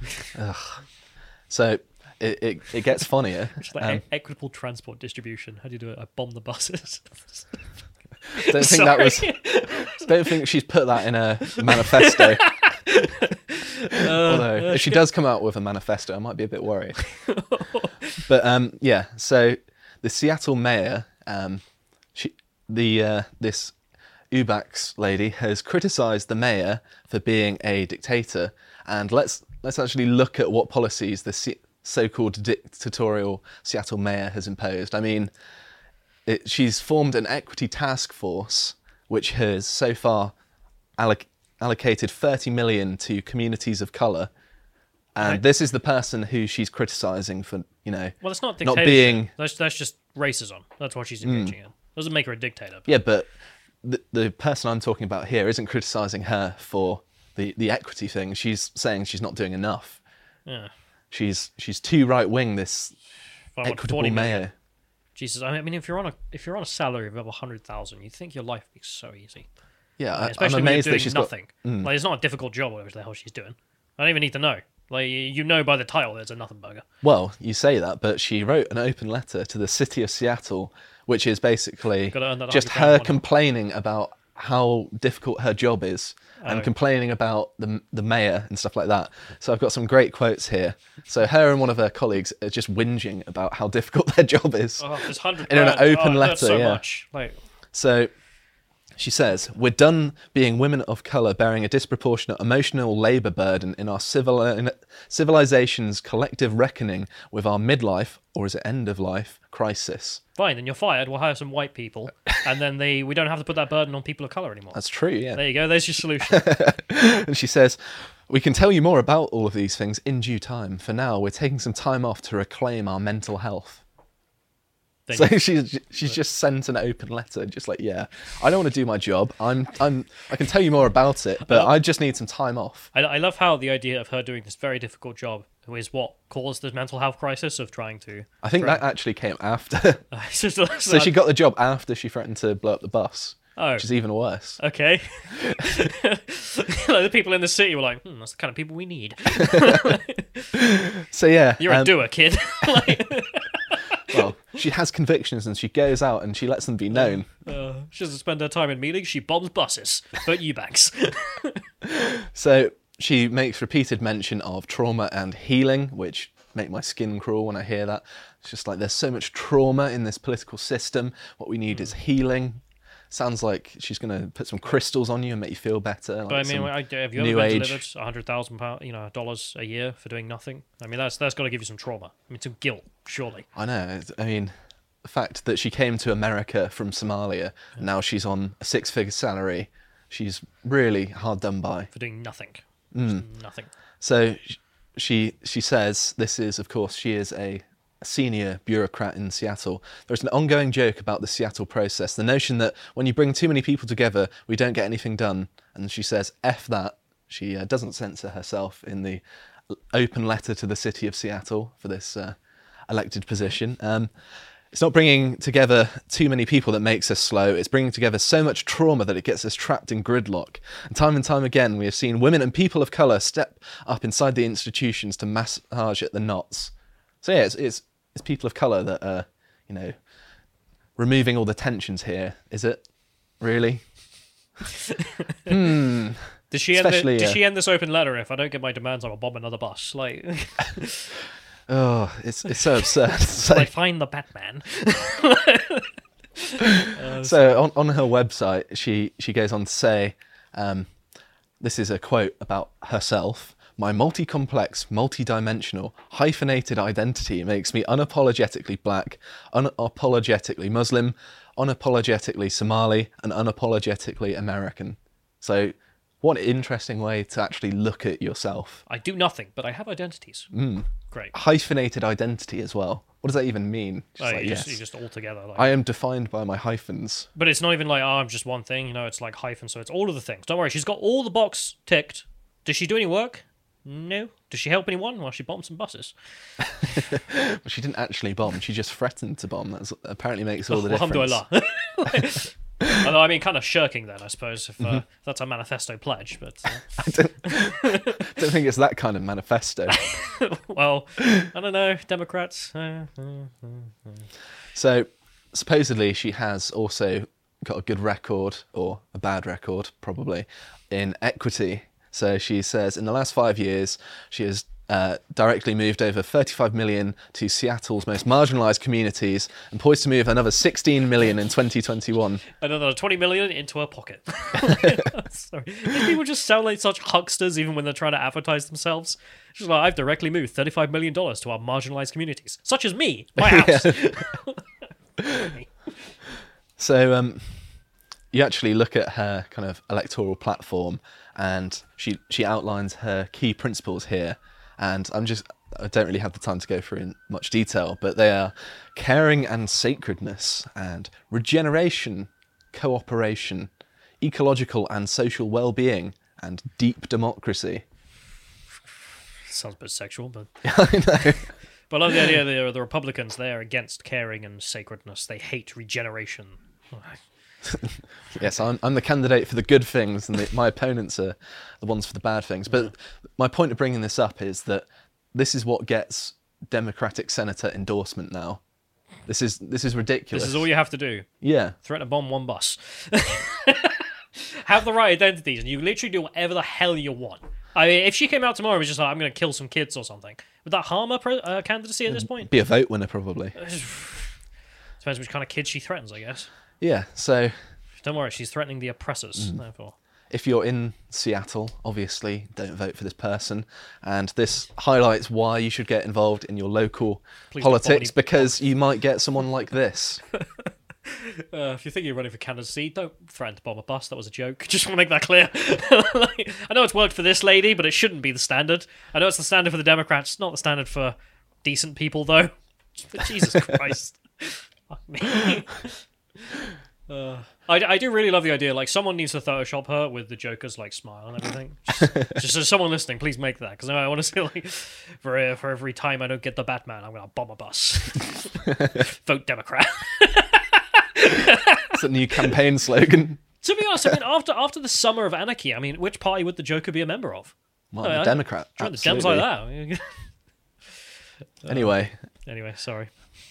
So it, it, it gets funnier. It's like Um, e- equitable transport distribution. How do you do it? I bomb the buses. don't think that was. Sorry. Don't think she's put that in a manifesto. Although, if she does come out with a manifesto, I might be a bit worried. But um, yeah, so the Seattle mayor, um, she, the uh, this Ubax lady has criticised the mayor for being a dictator, and let's let's actually look at what policies the Se- so-called dictatorial Seattle mayor has imposed. I mean, it, she's formed an equity task force which has so far alloc- allocated thirty million to communities of colour, and Right. this is the person who she's criticising for, you know, Well, it's not not dictatorship. being. That's that's just racism. That's what she's engaging in. Doesn't make her a dictator. Yeah, but the the person I'm talking about here isn't criticising her for the, the equity thing. She's saying she's not doing enough. Yeah. She's she's too right wing. This Fine, what, equitable forty million? mayor. Jesus, I mean, if you're on a if you're on a salary of over hundred thousand, you'd think your life would be so easy. Yeah, I, I'm Especially when you're amazed doing that she's nothing. got. Mm. Like, it's not a difficult job, whatever the hell she's doing. I don't even need to know. Like, you know by the title, it's a nothing burger. Well, you say that, but she wrote an open letter to the city of Seattle, which is basically Gotta earn that just one hundred grand her money. complaining about how difficult her job is and Oh. complaining about the the mayor and stuff like that. So I've got some great quotes here. So her and one of her colleagues are just whinging about how difficult their job is. Oh, this hundred In an grand. open oh, that's letter, so yeah. much. Like, So she says, "We're done being women of colour bearing a disproportionate emotional labour burden in our civil, in civilization's collective reckoning with our midlife, or is it end of life, crisis." fine, then you're fired. We'll hire some white people, and then they we don't have to put that burden on people of color anymore. That's true, yeah. There you go. There's your solution. And she says, We can tell you more about all of these things in due time. For now, we're taking some time off to reclaim our mental health. Then So you- she's she's just sent an open letter, just like, yeah, I don't want to do my job. I'm I'm I can tell you more about it, but I just need some time off. I, I love how the idea of her doing this very difficult job is what caused the mental health crisis of trying to. I think that actually came after. It's just- So she got the job after she threatened to blow up the bus, Oh. which is even worse. Okay. Like, the people in the city were like, hmm, that's the kind of people we need. So yeah, You're a um, doer, kid. Like, well, she has convictions and she goes out and she lets them be known. uh, she doesn't spend her time in meetings, she bombs buses. But Eubanks. So she makes repeated mention of trauma and healing, which make my skin crawl when I hear that. It's just like there's so much trauma in this political system. What we need is healing. Sounds like she's going to put some crystals on you and make you feel better. Like But I mean, some I, have you new ever been age. delivered a hundred thousand pound, you know, dollars a year for doing nothing? I mean, that's that's got to give you some trauma. I mean, some guilt, surely. I know. it's- I mean, the fact that she came to America from Somalia, and now she's on a six-figure salary, she's really hard done by. For doing nothing. Hmm. Just nothing. So sh- she she says this is, of course, she is a senior bureaucrat in Seattle. There's an ongoing joke about the Seattle process, the notion that when you bring too many people together, we don't get anything done. And she says, F that. She uh, doesn't censor herself in the open letter to the city of Seattle for this uh, elected position. Um, it's not bringing together too many people that makes us slow. It's bringing together so much trauma that it gets us trapped in gridlock. And time and time again, we have seen women and people of colour step up inside the institutions to massage at the knots. So yeah, it's it's, it's people of colour that are, you know, removing all the tensions here. Is it? Really? Hmm. Did she end? The, Especially, did uh, she end this open letter? If I don't get my demands, I will bomb another bus. Like, Oh, it's it's so absurd. So, like find the Batman. so on, on her website, she, she goes on to say, um, this is a quote about herself. My multi-complex, multi-dimensional, hyphenated identity makes me unapologetically black, unapologetically Muslim, unapologetically Somali, and unapologetically American. So what an interesting way to actually look at yourself. I do nothing, but I have identities. Mm. Great. Hyphenated identity as well. What does that even mean? Just Like, like, you, yes, just, you just all together. Like, I am defined by my hyphens. But it's not even like, oh, I'm just one thing. You know, it's like hyphen, so it's all of the things. Don't worry, she's got all the box ticked. Does she do any work? No. Does she help anyone? Well, she bombed some buses. But she didn't actually bomb. She just threatened to bomb. That apparently makes all the difference. Alhamdulillah. Although, I mean, kind of shirking then, I suppose, if, uh, Mm-hmm. if that's a manifesto pledge. But, uh, I don't, don't think it's that kind of manifesto. well, I don't know. Democrats. Uh, uh, So supposedly she has also got a good record, or a bad record probably, in equity. So she says in the last five years she has uh, directly moved over thirty-five million to Seattle's most marginalised communities and poised to move another sixteen million in twenty twenty-one. another twenty million into her pocket. Sorry. These people just sound like such hucksters even when they're trying to advertise themselves. Just like, I've directly moved thirty-five million dollars to our marginalised communities, such as me, my house. So um, you actually look at her kind of electoral platform, and she she outlines her key principles here. And I'm just I don't really have the time to go through in much detail, but they are caring and sacredness, and regeneration, cooperation, ecological and social well-being, and deep democracy. Sounds a bit sexual, but I know. but I love the idea that the Republicans, they're against caring and sacredness. They hate regeneration. Yes, I'm, I'm the candidate for the good things, and the, my opponents are the ones for the bad things. But my point of bringing this up is that this is what gets Democratic senator endorsement now. This is this is ridiculous. This is all you have to do. Yeah, Threaten to bomb one bus. Have the right identities, and you literally do whatever the hell you want. I mean, if she came out tomorrow and was just like, I'm going to kill some kids or something, would that harm her pre- uh, candidacy at this point? be a vote winner probably. Depends which kind of kids she threatens, I guess. Yeah, so Don't worry, she's threatening the oppressors, Mm. therefore. if you're in Seattle, obviously don't vote for this person. And this highlights why you should get involved in your local Please don't politics, bomb any- because you might get someone like this. Uh, if you're thinking of running for candidacy, don't threaten to bomb a bus. That was a joke. Just want to make that clear. Like, I know it's worked for this lady, but it shouldn't be the standard. I know it's the standard for the Democrats. It's not the standard for decent people, though. But Jesus Christ. Fuck me. Uh, I, I do really love the idea. Like, someone needs to Photoshop her with the Joker's like smile and everything. Just, just as someone listening, please make that, because I want to see, like, for uh, for every time I don't get the Batman, I'm gonna bomb a bus. Vote Democrat. It's a new campaign slogan. To be honest, I mean, after after the summer of anarchy, I mean, which party would the Joker be a member of? Well, Uh, the Democrat. Join the absolutely. Dems like that. Anyway, Anyway, sorry.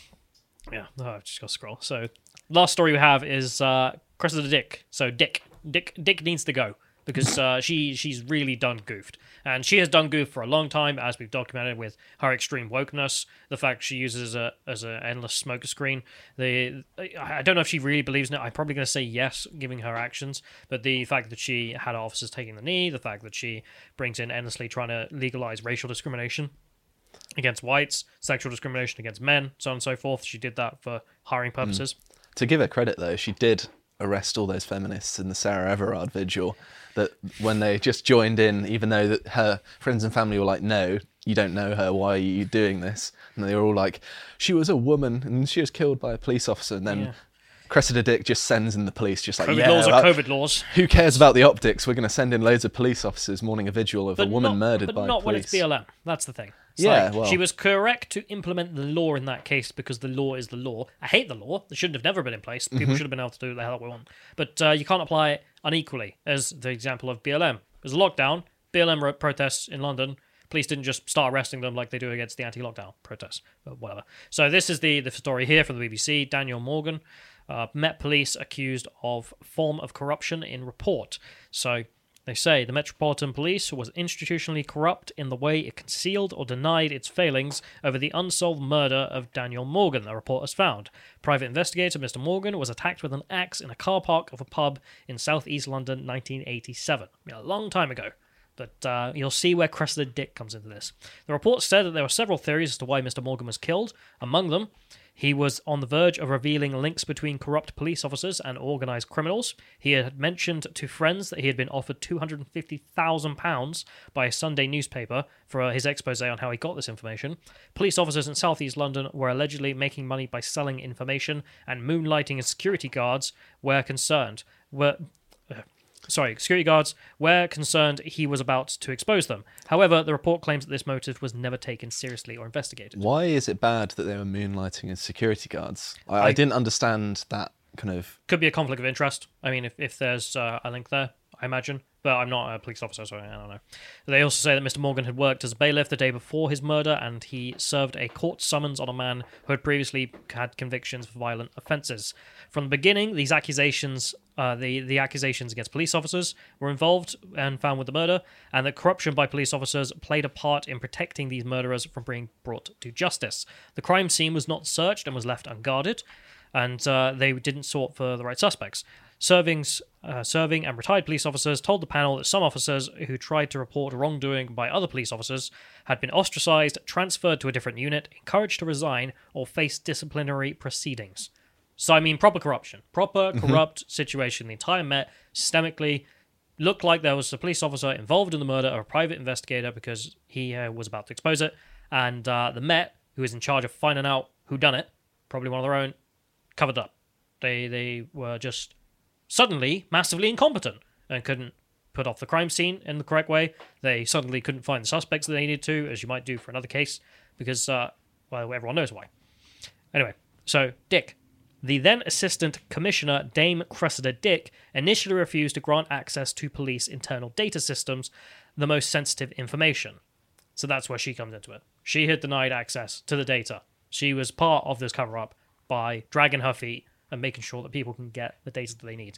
Yeah, oh, I've just got to scroll. So, last story we have is uh, Cressida Dick. So, Dick, Dick, Dick needs to go because uh, she she's really done goofed, and she has done goof for a long time, as we've documented with her extreme wokeness, the fact she uses a as an endless smoker screen. The I don't know if she really believes in it. I'm probably going to say yes, given her actions, but the fact that she had officers taking the knee, the fact that she brings in endlessly trying to legalize racial discrimination against whites, sexual discrimination against men, so on and so forth. She did that for hiring purposes. to give her credit though, she did arrest all those feminists in the Sarah Everard vigil. That when they just joined in, even though that her friends and family were like, "No, you don't know her. Why are you doing this?" And they were all like, "She was a woman and she was killed by a police officer." And then Yeah. Cressida Dick just sends in the police, just like, COVID "Yeah, laws well, are COVID laws. who cares about the optics? We're going to send in loads of police officers mourning a vigil of But a woman not, murdered but by not police." when it's B L M. That's the thing. It's Yeah, like, well- she was correct to implement the law in that case because the law is the law. I hate the law. It shouldn't have never been in place. People Mm-hmm. should have been able to do what the hell we want. But uh, you can't apply it unequally, as the example of B L M. There's a lockdown, B L M protests in London. Police didn't just start arresting them like they do against the anti-lockdown protests, but whatever. So this is the, the story here from the B B C. Daniel Morgan, uh, Met Police accused of form of corruption in report. So they say the Metropolitan Police was institutionally corrupt in the way it concealed or denied its failings over the unsolved murder of Daniel Morgan, the report has found. Private investigator Mister Morgan was attacked with an axe in a car park of a pub in southeast London, nineteen eighty-seven. I mean, a long time ago. But uh, you'll see where Cressida Dick comes into this. The report said that there were several theories as to why Mister Morgan was killed. Among them, he was on the verge of revealing links between corrupt police officers and organised criminals. He had mentioned to friends that he had been offered two hundred fifty thousand pounds by a Sunday newspaper for his expose on how he got this information. Police officers in South East London were allegedly making money by selling information, and moonlighting as security guards were concerned. Were... Uh, Sorry, security guards were concerned he was about to expose them. However, the report claims that this motive was never taken seriously or investigated. Why is it bad that they were moonlighting as security guards? I, I, I- didn't understand that kind of. Could be a conflict of interest. I mean, if, if there's uh, a link there, I imagine. But I'm not a police officer, so I don't know. They also say that Mister Morgan had worked as a bailiff the day before his murder, and he served a court summons on a man who had previously had convictions for violent offences. From the beginning, these accusations, uh, the, the accusations against police officers were involved and found with the murder, and that corruption by police officers played a part in protecting these murderers from being brought to justice. The crime scene was not searched and was left unguarded, and uh, they didn't sort for the right suspects. Servings, uh, serving and retired police officers told the panel that some officers who tried to report wrongdoing by other police officers had been ostracised, transferred to a different unit, encouraged to resign, or face disciplinary proceedings. So, I mean, proper corruption. Proper, corrupt situation. The entire Met, systemically, looked like there was a police officer involved in the murder of a private investigator because he uh, was about to expose it. And uh, the Met, who is in charge of finding out who done it, probably one of their own, covered up. They They were just suddenly massively incompetent and couldn't put off the crime scene in the correct way. They suddenly couldn't find the suspects that they needed to, as you might do for another case, because, uh, well, everyone knows why. Anyway, so Dick. The then Assistant Commissioner, Dame Cressida Dick, initially refused to grant access to police internal data systems, the most sensitive information. So that's where she comes into it. She had denied access to the data. She was part of this cover-up by dragging her feet and making sure that people can get the data that they need.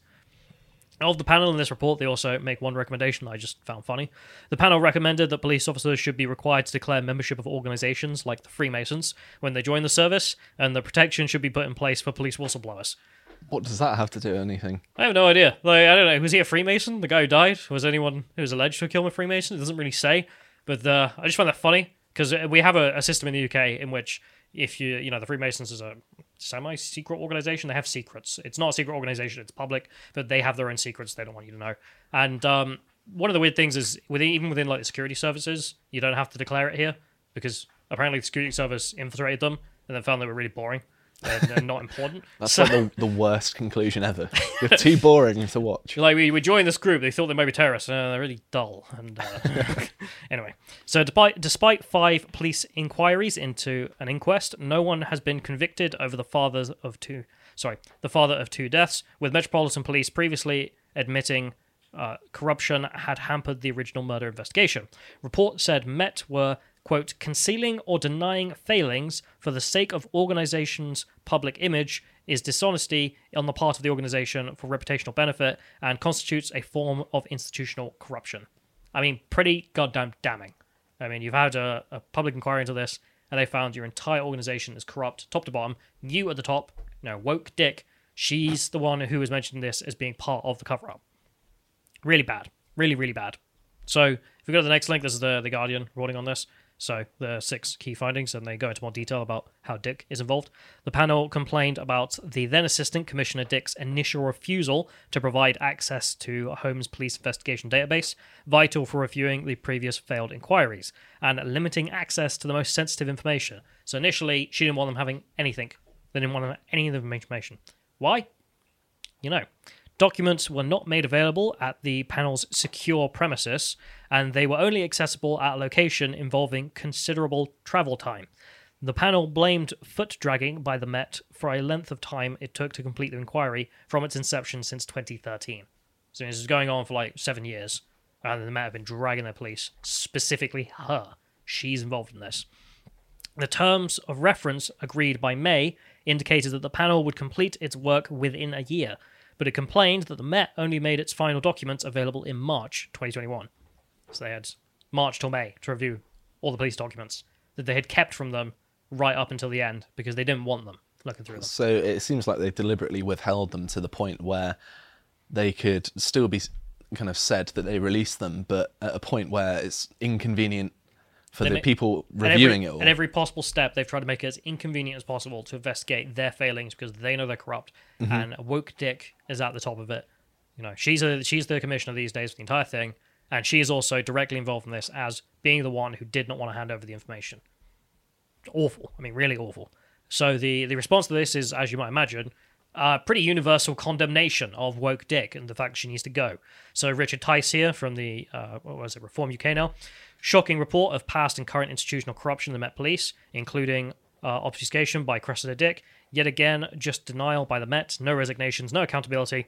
Of the panel in this report, they also make one recommendation I just found funny. The panel recommended that police officers should be required to declare membership of organisations like the Freemasons when they join the service, and the protection should be put in place for police whistleblowers. What does that have to do with anything? I have no idea. Like, I don't know. Was he a Freemason? The guy who died? Was anyone who was alleged to have killed a Freemason? It doesn't really say. But uh, I just find that funny because we have a, a system in the U K in which if you, you know, the Freemasons is a semi-secret organization. They have secrets. It's not a secret organization. It's public, but they have their own secrets they don't want you to know. And um, one of the weird things is, within, even within like the security services, you don't have to declare it here because apparently the security service infiltrated them and then found they were really boring and, and not important. That's So- like the, the worst conclusion ever. You're too boring to watch. Like, we, we joined this group, they thought they might be terrorists, and uh, they're really dull. And uh, anyway, so despite, despite five police inquiries into an inquest, no one has been convicted over the fathers of two, sorry, the father of two deaths, with Metropolitan Police previously admitting uh, corruption had hampered the original murder investigation. Report said Met were, quote, concealing or denying failings for the sake of organization's public image is dishonesty on the part of the organization for reputational benefit and constitutes a form of institutional corruption. I mean, pretty goddamn damning. I mean, you've had a, a public inquiry into this, and they found your entire organization is corrupt, top to bottom. You at the top, you know, woke dick, she's the one who was mentioning this as being part of the cover-up. Really bad. Really, really bad. So, if we go to the next link, this is the, the Guardian reporting on this. So, the six key findings, and they go into more detail about how Dick is involved. The panel complained about the then Assistant Commissioner Dick's initial refusal to provide access to Holmes Police Investigation Database, vital for reviewing the previous failed inquiries, and limiting access to the most sensitive information. So, initially, she didn't want them having anything. They didn't want them any of the information. Why? You know. Documents were not made available at the panel's secure premises, and they were only accessible at a location involving considerable travel time. The panel blamed foot dragging by the Met for a length of time it took to complete the inquiry from its inception since twenty thirteen. So this is going on for like seven years, and the Met have been dragging their police, specifically her. She's involved in this. The terms of reference agreed by May indicated that the panel would complete its work within a year, but it complained that the Met only made its final documents available in March twenty twenty-one. So they had March till May to review all the police documents that they had kept from them right up until the end because they didn't want them looking through them. So it seems like they deliberately withheld them to the point where they could still be kind of said that they released them, but at a point where it's inconvenient for They the ma- people And reviewing every, it all. And every possible step, they've tried to make it as inconvenient as possible to investigate their failings because they know they're corrupt. Mm-hmm. And woke Dick is at the top of it. You know, she's a, she's the commissioner these days for the entire thing, and she is also directly involved in this as being the one who did not want to hand over the information. Awful. I mean, really awful. So the, the response to this is, as you might imagine, uh, pretty universal condemnation of woke Dick and the fact she needs to go. So Richard Tice here from the, uh, what was it, Reform U K now. Shocking report of past and current institutional corruption in the Met Police, including uh, obfuscation by Cressida Dick. Yet again, just denial by the Met, no resignations, no accountability.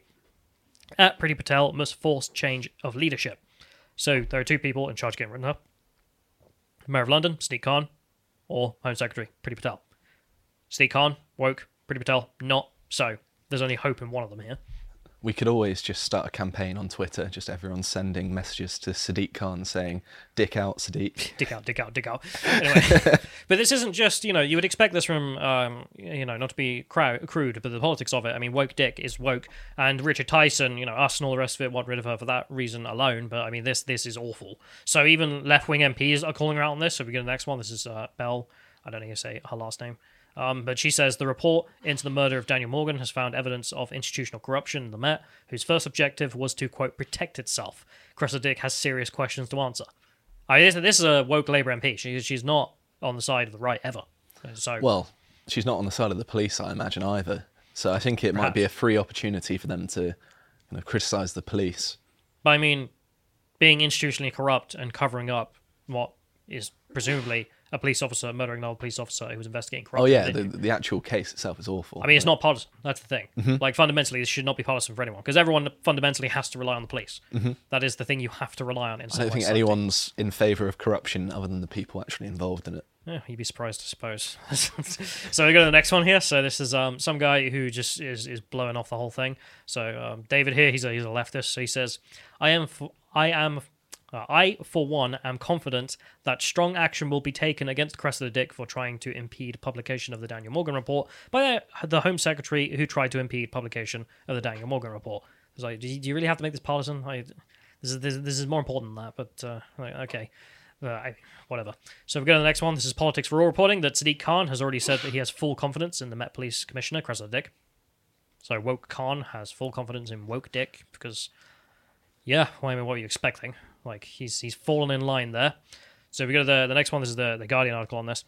At Priti Patel must force change of leadership. So there are two people in charge of getting rid of her. Mayor of London, Sadiq Khan, or Home Secretary, Priti Patel. Sadiq Khan, woke, Priti Patel, not. So there's only hope in one of them here. We could always just start a campaign on Twitter, just everyone sending messages to Sadiq Khan saying, dick out, Sadiq. Dick out, dick out, dick out. Anyway, but this isn't just, you know, you would expect this from, um, you know, not to be crow- crude, but the politics of it. I mean, woke Dick is woke, and Richard Tyson, you know, us and all the rest of it want rid of her for that reason alone, but I mean, this this is awful. So even left-wing M Ps are calling her out on this, so we go to the next one. This is uh, Bell, I don't know how to say her last name. Um, but she says the report into the murder of Daniel Morgan has found evidence of institutional corruption in the Met, whose first objective was to, quote, protect itself. Cressida Dick has serious questions to answer. I mean, this, this is a woke Labour M P. She, she's not on the side of the right ever. So, Well, she's not on the side of the police, I imagine, either. So I think it might be a free opportunity for them to kind of criticise the police. but I mean, being institutionally corrupt and covering up what is presumably a police officer murdering another police officer who was investigating corruption. Oh yeah, within the, you. the actual case itself is awful. I mean, it's not partisan. That's the thing. Mm-hmm. Like, fundamentally, this should not be partisan for anyone, because everyone fundamentally has to rely on the police. Mm-hmm. That is the thing you have to rely on. In I don't think anyone's in favour of corruption other than the people actually involved in it. Yeah, you'd be surprised, I suppose. So we go to the next one here. So this is um, some guy who just is, is blowing off the whole thing. So um, David here, he's a he's a leftist. So he says, "I am f- I am." Uh, I, for one, am confident that strong action will be taken against Cressida Dick for trying to impede publication of the Daniel Morgan report by the, the Home Secretary who tried to impede publication of the Daniel Morgan report. It's like, do you, do you really have to make this partisan? I, this is this, this is more important than that. But uh, like, okay, Uh, I, whatever. So we go to the next one. This is Politics for All reporting that Sadiq Khan has already said that he has full confidence in the Met Police Commissioner, Cressida Dick. So Woke Khan has full confidence in Woke Dick because, yeah, well, I mean, what are you expecting? Like, he's he's fallen in line there. So we go to the, the next one. This is the, the Guardian article on this.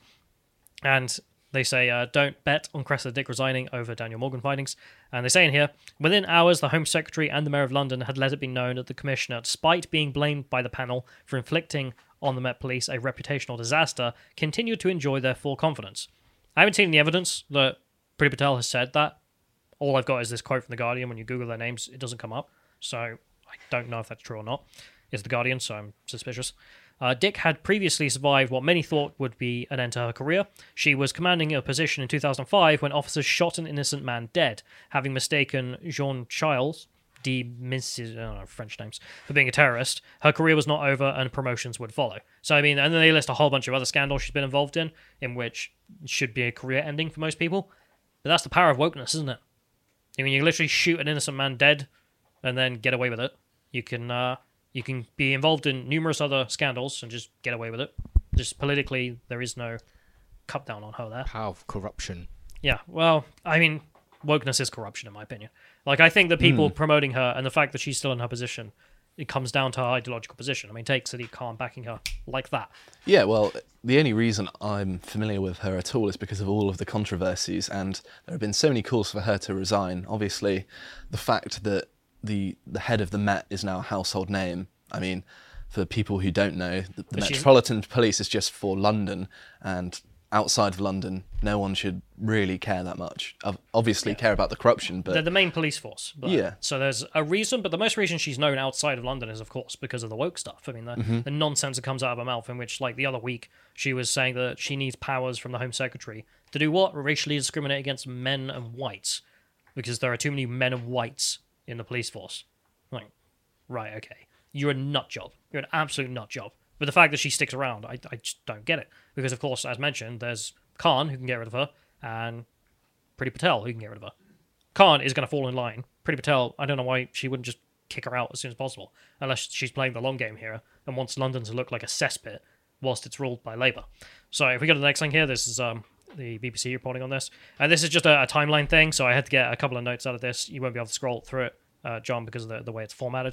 And they say, uh, don't bet on Cressida Dick resigning over Daniel Morgan findings. And they say in here, within hours, the Home Secretary and the Mayor of London had let it be known that the Commissioner, despite being blamed by the panel for inflicting on the Met Police a reputational disaster, continued to enjoy their full confidence. I haven't seen any evidence that Priti Patel has said that. All I've got is this quote from The Guardian. When you Google their names, it doesn't come up. So I don't know if that's true or not. It's The Guardian, so I'm suspicious. Uh, Dick had previously survived what many thought would be an end to her career. She was commanding a position in two thousand five when officers shot an innocent man dead, having mistaken Jean Charles, de Missus I don't know, French names, for being a terrorist. Her career was not over and promotions would follow. So, I mean, and then they list a whole bunch of other scandals she's been involved in, in which should be a career ending for most people. But that's the power of wokeness, isn't it? I mean, you can literally shoot an innocent man dead and then get away with it. You can, uh, you can be involved in numerous other scandals and just get away with it. Just politically, there is no cut down on her there. Power of corruption. Yeah, well, I mean, wokeness is corruption, in my opinion. Like, I think the people Mm. promoting her and the fact that she's still in her position, it comes down to her ideological position. I mean, take Sadiq Khan backing her like that. Yeah, well, the only reason I'm familiar with her at all is because of all of the controversies, and there have been so many calls for her to resign. Obviously, the fact that the the head of the Met is now a household name. I mean, for people who don't know, the, the But she's- Metropolitan Police is just for London, and outside of London, no one should really care that much. Ob- Obviously, care about the corruption, but They're the main police force. But, Yeah. So there's a reason, but the most reason she's known outside of London is, of course, because of the woke stuff. I mean, the, Mm-hmm. the nonsense that comes out of her mouth, in which, like, the other week, she was saying that she needs powers from the Home Secretary to do what? Racially discriminate against men and whites. Because there are too many men and whites in the police force. Like, right, okay. You're a nut job. You're an absolute nut job. But the fact that she sticks around, I, I just don't get it. Because, of course, as mentioned, there's Khan, who can get rid of her, and Priti Patel, who can get rid of her. Khan is going to fall in line. Priti Patel, I don't know why she wouldn't just kick her out as soon as possible, unless she's playing the long game here and wants London to look like a cesspit whilst it's ruled by Labour. So if we go to the next thing here, this is um, the B B C reporting on this. And this is just a, a timeline thing, so I had to get a couple of notes out of this. You won't be able to scroll through it, uh, John, because of the, the way it's formatted.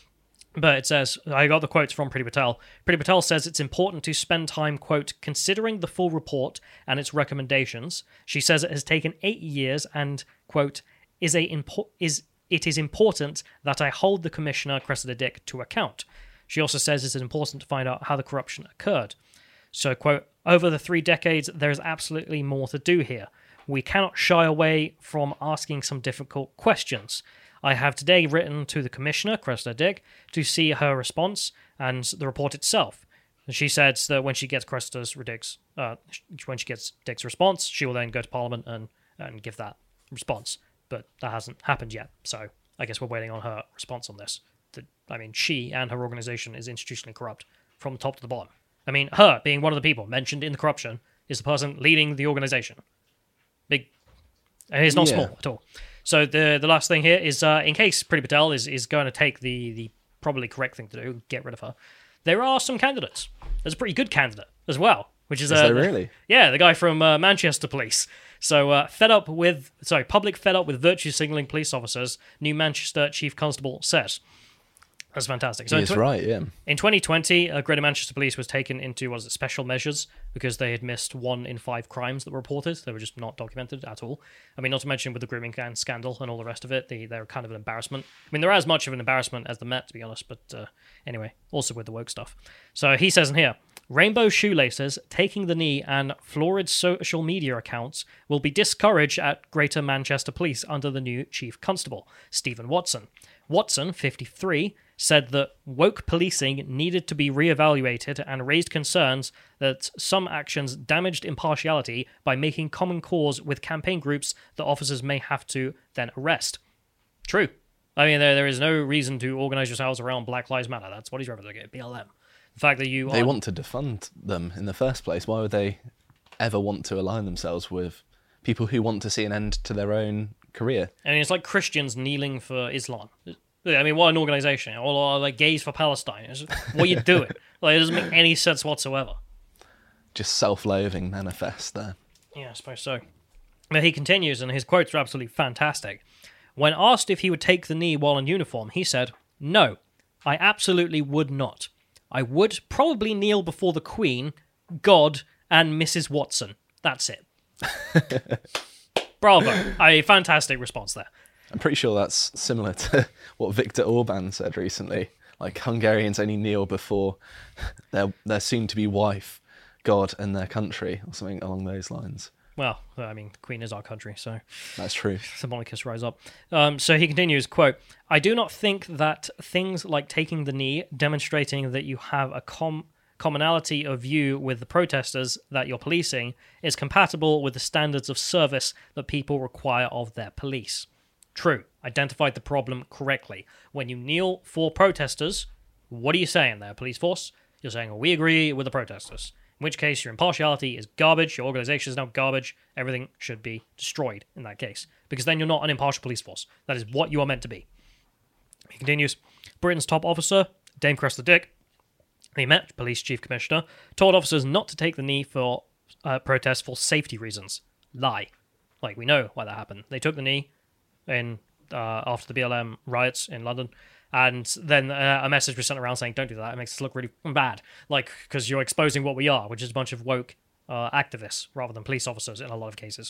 But it says, I got the quotes from Priti Patel. Priti Patel says it's important to spend time, quote, considering the full report and its recommendations. She says it has taken eight years and, quote, is a impo- is it is important that I hold the Commissioner, Cressida Dick, to account. She also says it is important to find out how the corruption occurred. So, quote, over the three decades, there is absolutely more to do here. We cannot shy away from asking some difficult questions. I have today written to the Commissioner, Cressida Dick, to see her response and the report itself. She said that when she gets Cressida's Dick's, uh, when she gets Dick's response, she will then go to Parliament and, and give that response. But that hasn't happened yet, so I guess we're waiting on her response on this. The, I mean, she and her organisation is institutionally corrupt from the top to the bottom. I mean, her being one of the people mentioned in the corruption is the person leading the organisation. Big, and it's not Yeah. small at all. So the the last thing here is, uh, in case Priti Patel is, is going to take the, the probably correct thing to do, get rid of her, there are some candidates. There's a pretty good candidate as well, which is... Is uh, there really? Yeah, the guy from uh, Manchester Police. So uh, fed up with... Sorry, public fed up with virtue signalling police officers, new Manchester Chief Constable says. That's fantastic. So he in is tw- right, yeah. in twenty twenty, uh, Greater Manchester Police was taken into, what is it, special measures because they had missed one in five crimes that were reported. They were just not documented at all. I mean, not to mention with the grooming gang scandal and all the rest of it, they, they're kind of an embarrassment. I mean, they're as much of an embarrassment as the Met, to be honest, but uh, anyway, also with the woke stuff. So he says in here, rainbow shoelaces, taking the knee, and florid social media accounts will be discouraged at Greater Manchester Police under the new Chief Constable, Stephen Watson. Watson, fifty-three, said that woke policing needed to be re-evaluated and raised concerns that some actions damaged impartiality by making common cause with campaign groups that officers may have to then arrest. True. I mean, there there is no reason to organise yourselves around Black Lives Matter. That's what he's representing, B L M. The fact that you They are... want to defund them in the first place. Why would they ever want to align themselves with people who want to see an end to their own career? I mean, it's like Christians kneeling for Islam. I mean, what an organization. All are like gays for Palestine. It's, what are you doing? Like, it doesn't make any sense whatsoever. Just self-loathing manifest there. Yeah, I suppose so. But he continues, and his quotes are absolutely fantastic. When asked if he would take the knee while in uniform, he said, "No, I absolutely would not. I would probably kneel before the Queen, God, and Missus Watson. That's it." Bravo. A fantastic response there. I'm pretty sure that's similar to what Viktor Orban said recently. Like, Hungarians only kneel before their their soon-to-be wife, God, and their country, or something along those lines. Well, I mean, the Queen is our country, so... That's true. The monarchists rise up. Um, so he continues, quote, "I do not think that things like taking the knee, demonstrating that you have a com- commonality of view with the protesters that you're policing, is compatible with the standards of service that people require of their police. True, identified the problem correctly. When you kneel for protesters, what are you saying there, police force? You're saying, well, we agree with the protesters. In which case, your impartiality is garbage, your organisation is now garbage, everything should be destroyed in that case. Because then you're not an impartial police force. That is what you are meant to be." He continues, "Britain's top officer, Dame Cressida Dick, the Met Police Chief Commissioner, told officers not to take the knee for uh, protests for safety reasons. Lie. Like, we know why that happened. They took the knee in uh, after the B L M riots in London, and then uh, a message was sent around saying, don't do that, it makes us look really bad. Like, because you're exposing what we are, which is a bunch of woke uh, activists rather than police officers in a lot of cases."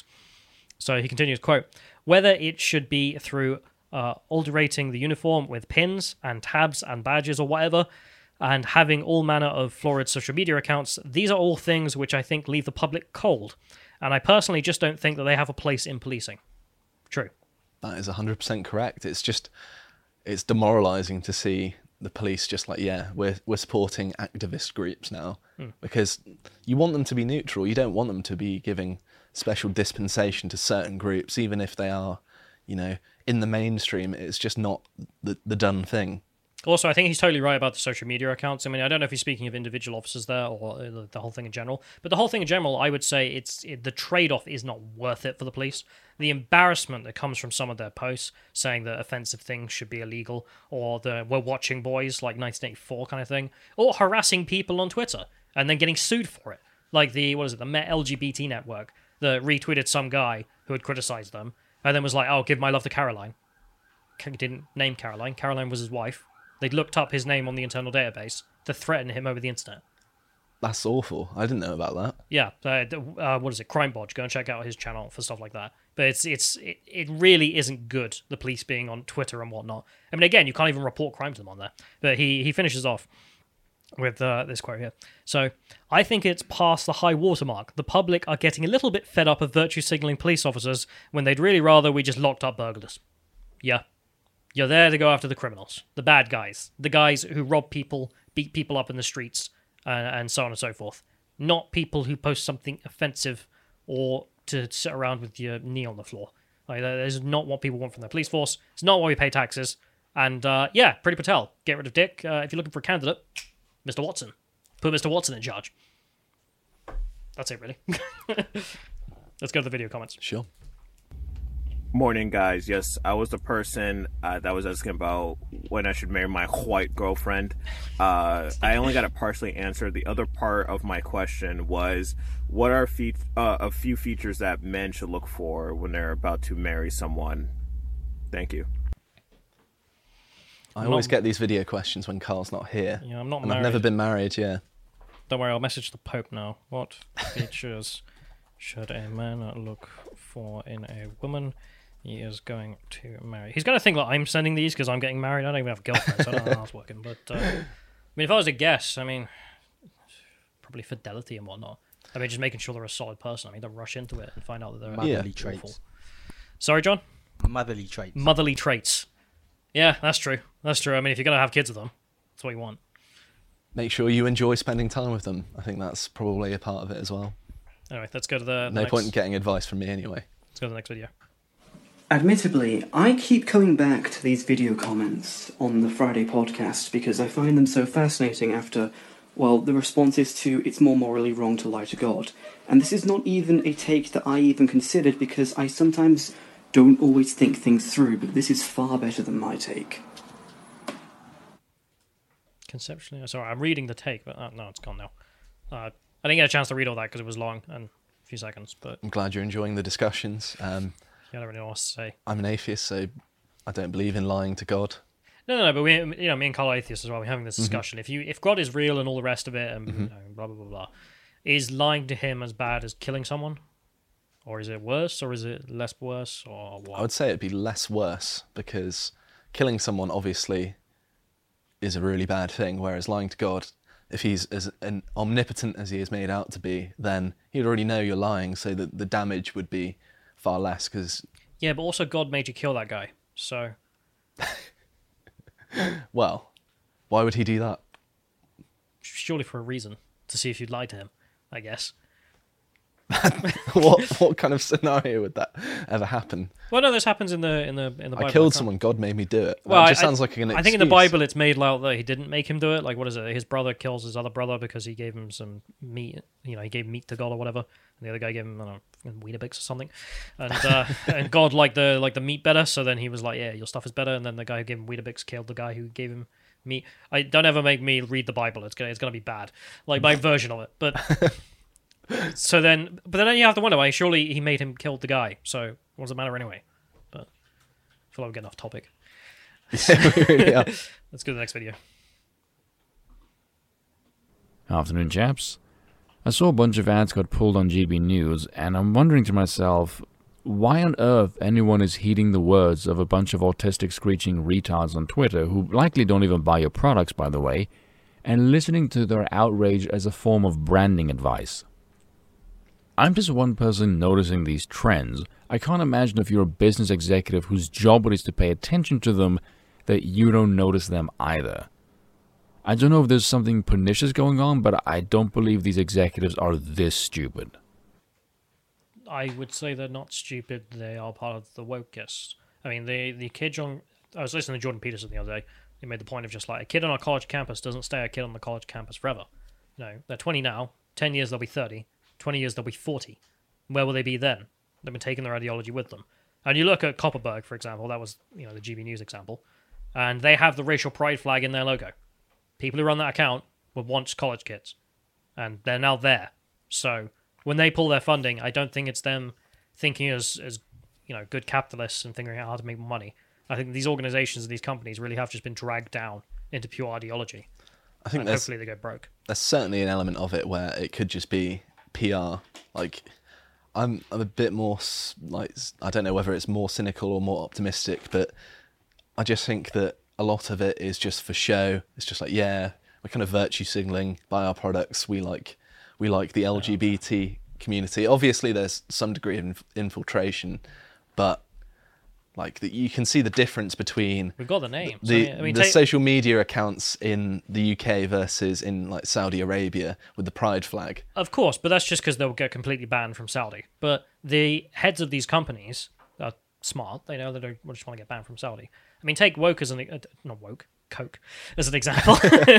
So he continues, quote, "Whether it should be through uh, alterating the uniform with pins and tabs and badges or whatever, and having all manner of florid social media accounts, these are all things which I think leave the public cold. And I personally just don't think that they have a place in policing." True. That is one hundred percent correct. It's just, it's demoralising to see the police just like, yeah, we're we're supporting activist groups now. Hmm. Because you want them to be neutral. You don't want them to be giving special dispensation to certain groups, even if they are, you know, in the mainstream. It's just not the, the done thing. Also, I think he's totally right about the social media accounts. I mean, I don't know if he's speaking of individual officers there or the, the whole thing in general, but the whole thing in general, I would say it's it, the trade-off is not worth it for the police. The embarrassment that comes from some of their posts saying that offensive things should be illegal, or the "we're watching boys" like nineteen eighty-four kind of thing, or harassing people on Twitter and then getting sued for it. Like the, what is it, the Met L G B T network that retweeted some guy who had criticized them and then was like, "Oh, give my love to Caroline." He didn't name Caroline. Caroline was his wife. They'd looked up his name on the internal database to threaten him over the internet. That's awful. I didn't know about that. Yeah, uh, uh, what is it? Crime Bodge. Go and check out his channel for stuff like that. But it's it's it, it really isn't good, the police being on Twitter and whatnot. I mean, again, you can't even report crime to them on there. But he, he finishes off with uh, this quote here. So, "I think it's past the high watermark. The public are getting a little bit fed up of virtue signalling police officers when they'd really rather we just locked up burglars." Yeah. You're there to go after the criminals, the bad guys, the guys who rob people, beat people up in the streets, uh, and so on and so forth. Not people who post something offensive or to sit around with your knee on the floor. Like, that is not what people want from their police force. It's not why we pay taxes. And uh, yeah, Priti Patel, get rid of Dick. Uh, if you're looking for a candidate, Mister Watson. Put Mister Watson in charge. That's it, really. Let's go to the video comments. Sure. Morning, guys. Yes, I was the person uh, that was asking about when I should marry my white girlfriend. Uh, I only got it partially answered. The other part of my question was, what are fe- uh, a few features that men should look for when they're about to marry someone? Thank you. I always get these video questions when Carl's not here. Yeah, I'm not and married. I've never been married, yeah. Don't worry, I'll message the Pope now. What features should a man look for in a woman he is going to marry? He's going to think that I'm sending these because I'm getting married. I don't even have a girlfriend, so I don't know how it's working. But, uh, I mean, if I was to guess, I mean, probably fidelity and whatnot. I mean, just making sure they're a solid person. I mean, don't rush into it and find out that they're Motherly awful. traits. Sorry, John? Motherly traits. Motherly traits. Yeah, that's true. That's true. I mean, if you're going to have kids with them, that's what you want. Make sure you enjoy spending time with them. I think that's probably a part of it as well. Anyway, let's go to the, the No next... point in getting advice from me anyway. Let's go to the next video. Admittedly, I keep coming back to these video comments on the Friday podcast because I find them so fascinating after, well, the responses to "it's more morally wrong to lie to God." And this is not even a take that I even considered because I sometimes don't always think things through, but this is far better than my take. conceptually. Sorry, I'm reading the take, but uh, no, it's gone now. Uh, I didn't get a chance to read all that because it was long and a few seconds. But I'm glad you're enjoying the discussions. Um, yeah, I don't really know what to say. I'm an atheist, so I don't believe in lying to God. No, no, no. But we, you know, me and Carl are atheists as well. We're having this discussion. Mm-hmm. If you, if God is real and all the rest of it, and mm-hmm. you know, blah blah blah blah, is lying to him as bad as killing someone, or is it worse, or is it less worse, or what? I would say it'd be less worse because killing someone obviously is a really bad thing, whereas lying to God, if he's as an omnipotent as he is made out to be, then he'd already know you're lying, so that the damage would be far less. Because yeah, but also God made you kill that guy, so. Well, why would he do that? Surely for a reason, to see if you'd lie to him, I guess. what what kind of scenario would that ever happen? Well, no, this happens in the in the in the Bible. I killed someone. God made me do it. Well, that just I, sounds like an excuse. I think in the Bible it's made out that he didn't make him do it. Like, what is it? His brother kills his other brother because he gave him some meat. You know, he gave meat to God or whatever, and the other guy gave him I don't know, Weetabix or something. And uh, and God liked the like the meat better, so then he was like, yeah, your stuff is better. And then the guy who gave him Weetabix killed the guy who gave him meat. I don't ever make me read the Bible. It's gonna it's gonna be bad, like my version of it, but. So then, but then you have to wonder why. Surely he made him kill the guy. So what does it matter anyway? But I feel like we're getting off topic. Yeah, we really are. Let's go to the next video. Afternoon, chaps. I saw a bunch of ads got pulled on G B News, and I'm wondering to myself, why on earth anyone is heeding the words of a bunch of autistic screeching retards on Twitter, who likely don't even buy your products, by the way, and listening to their outrage as a form of branding advice. I'm just one person noticing these trends. I can't imagine if you're a business executive whose job it is to pay attention to them, that you don't notice them either. I don't know if there's something pernicious going on, but I don't believe these executives are this stupid. I would say they're not stupid. They are part of the wokeness. I mean, the the kid on... I was listening to Jordan Peterson the other day. He made the point of just like, a kid on a college campus doesn't stay a kid on the college campus forever. You know, they're twenty now. ten years they'll be thirty. twenty years they'll be forty. Where will they be then? They've been taking their ideology with them. And you look at Copperberg, for example, that was, you know, the G B News example, and they have the racial pride flag in their logo. People who run that account were once college kids, and they're now there. So when they pull their funding, I don't think it's them thinking as, as you know, good capitalists and figuring out how to make money. I think these organizations and these companies really have just been dragged down into pure ideology. I think and hopefully they go broke. There's certainly an element of it where it could just be P R. Like, I'm, I'm a bit more, like, I don't know whether it's more cynical or more optimistic, but I just think that a lot of it is just for show. It's just like, yeah, we're kind of virtue signaling by our products. We like, we like the L G B T community. Obviously, there's some degree of inf- infiltration, but like the, you can see the difference between we've got the names. The, I mean, the take... social media accounts in the U K versus in like Saudi Arabia with the pride flag. Of course, but that's just because they'll get completely banned from Saudi. But the heads of these companies are smart. They know they don't just want to get banned from Saudi. I mean, take woke as an uh, not woke Coke as an example.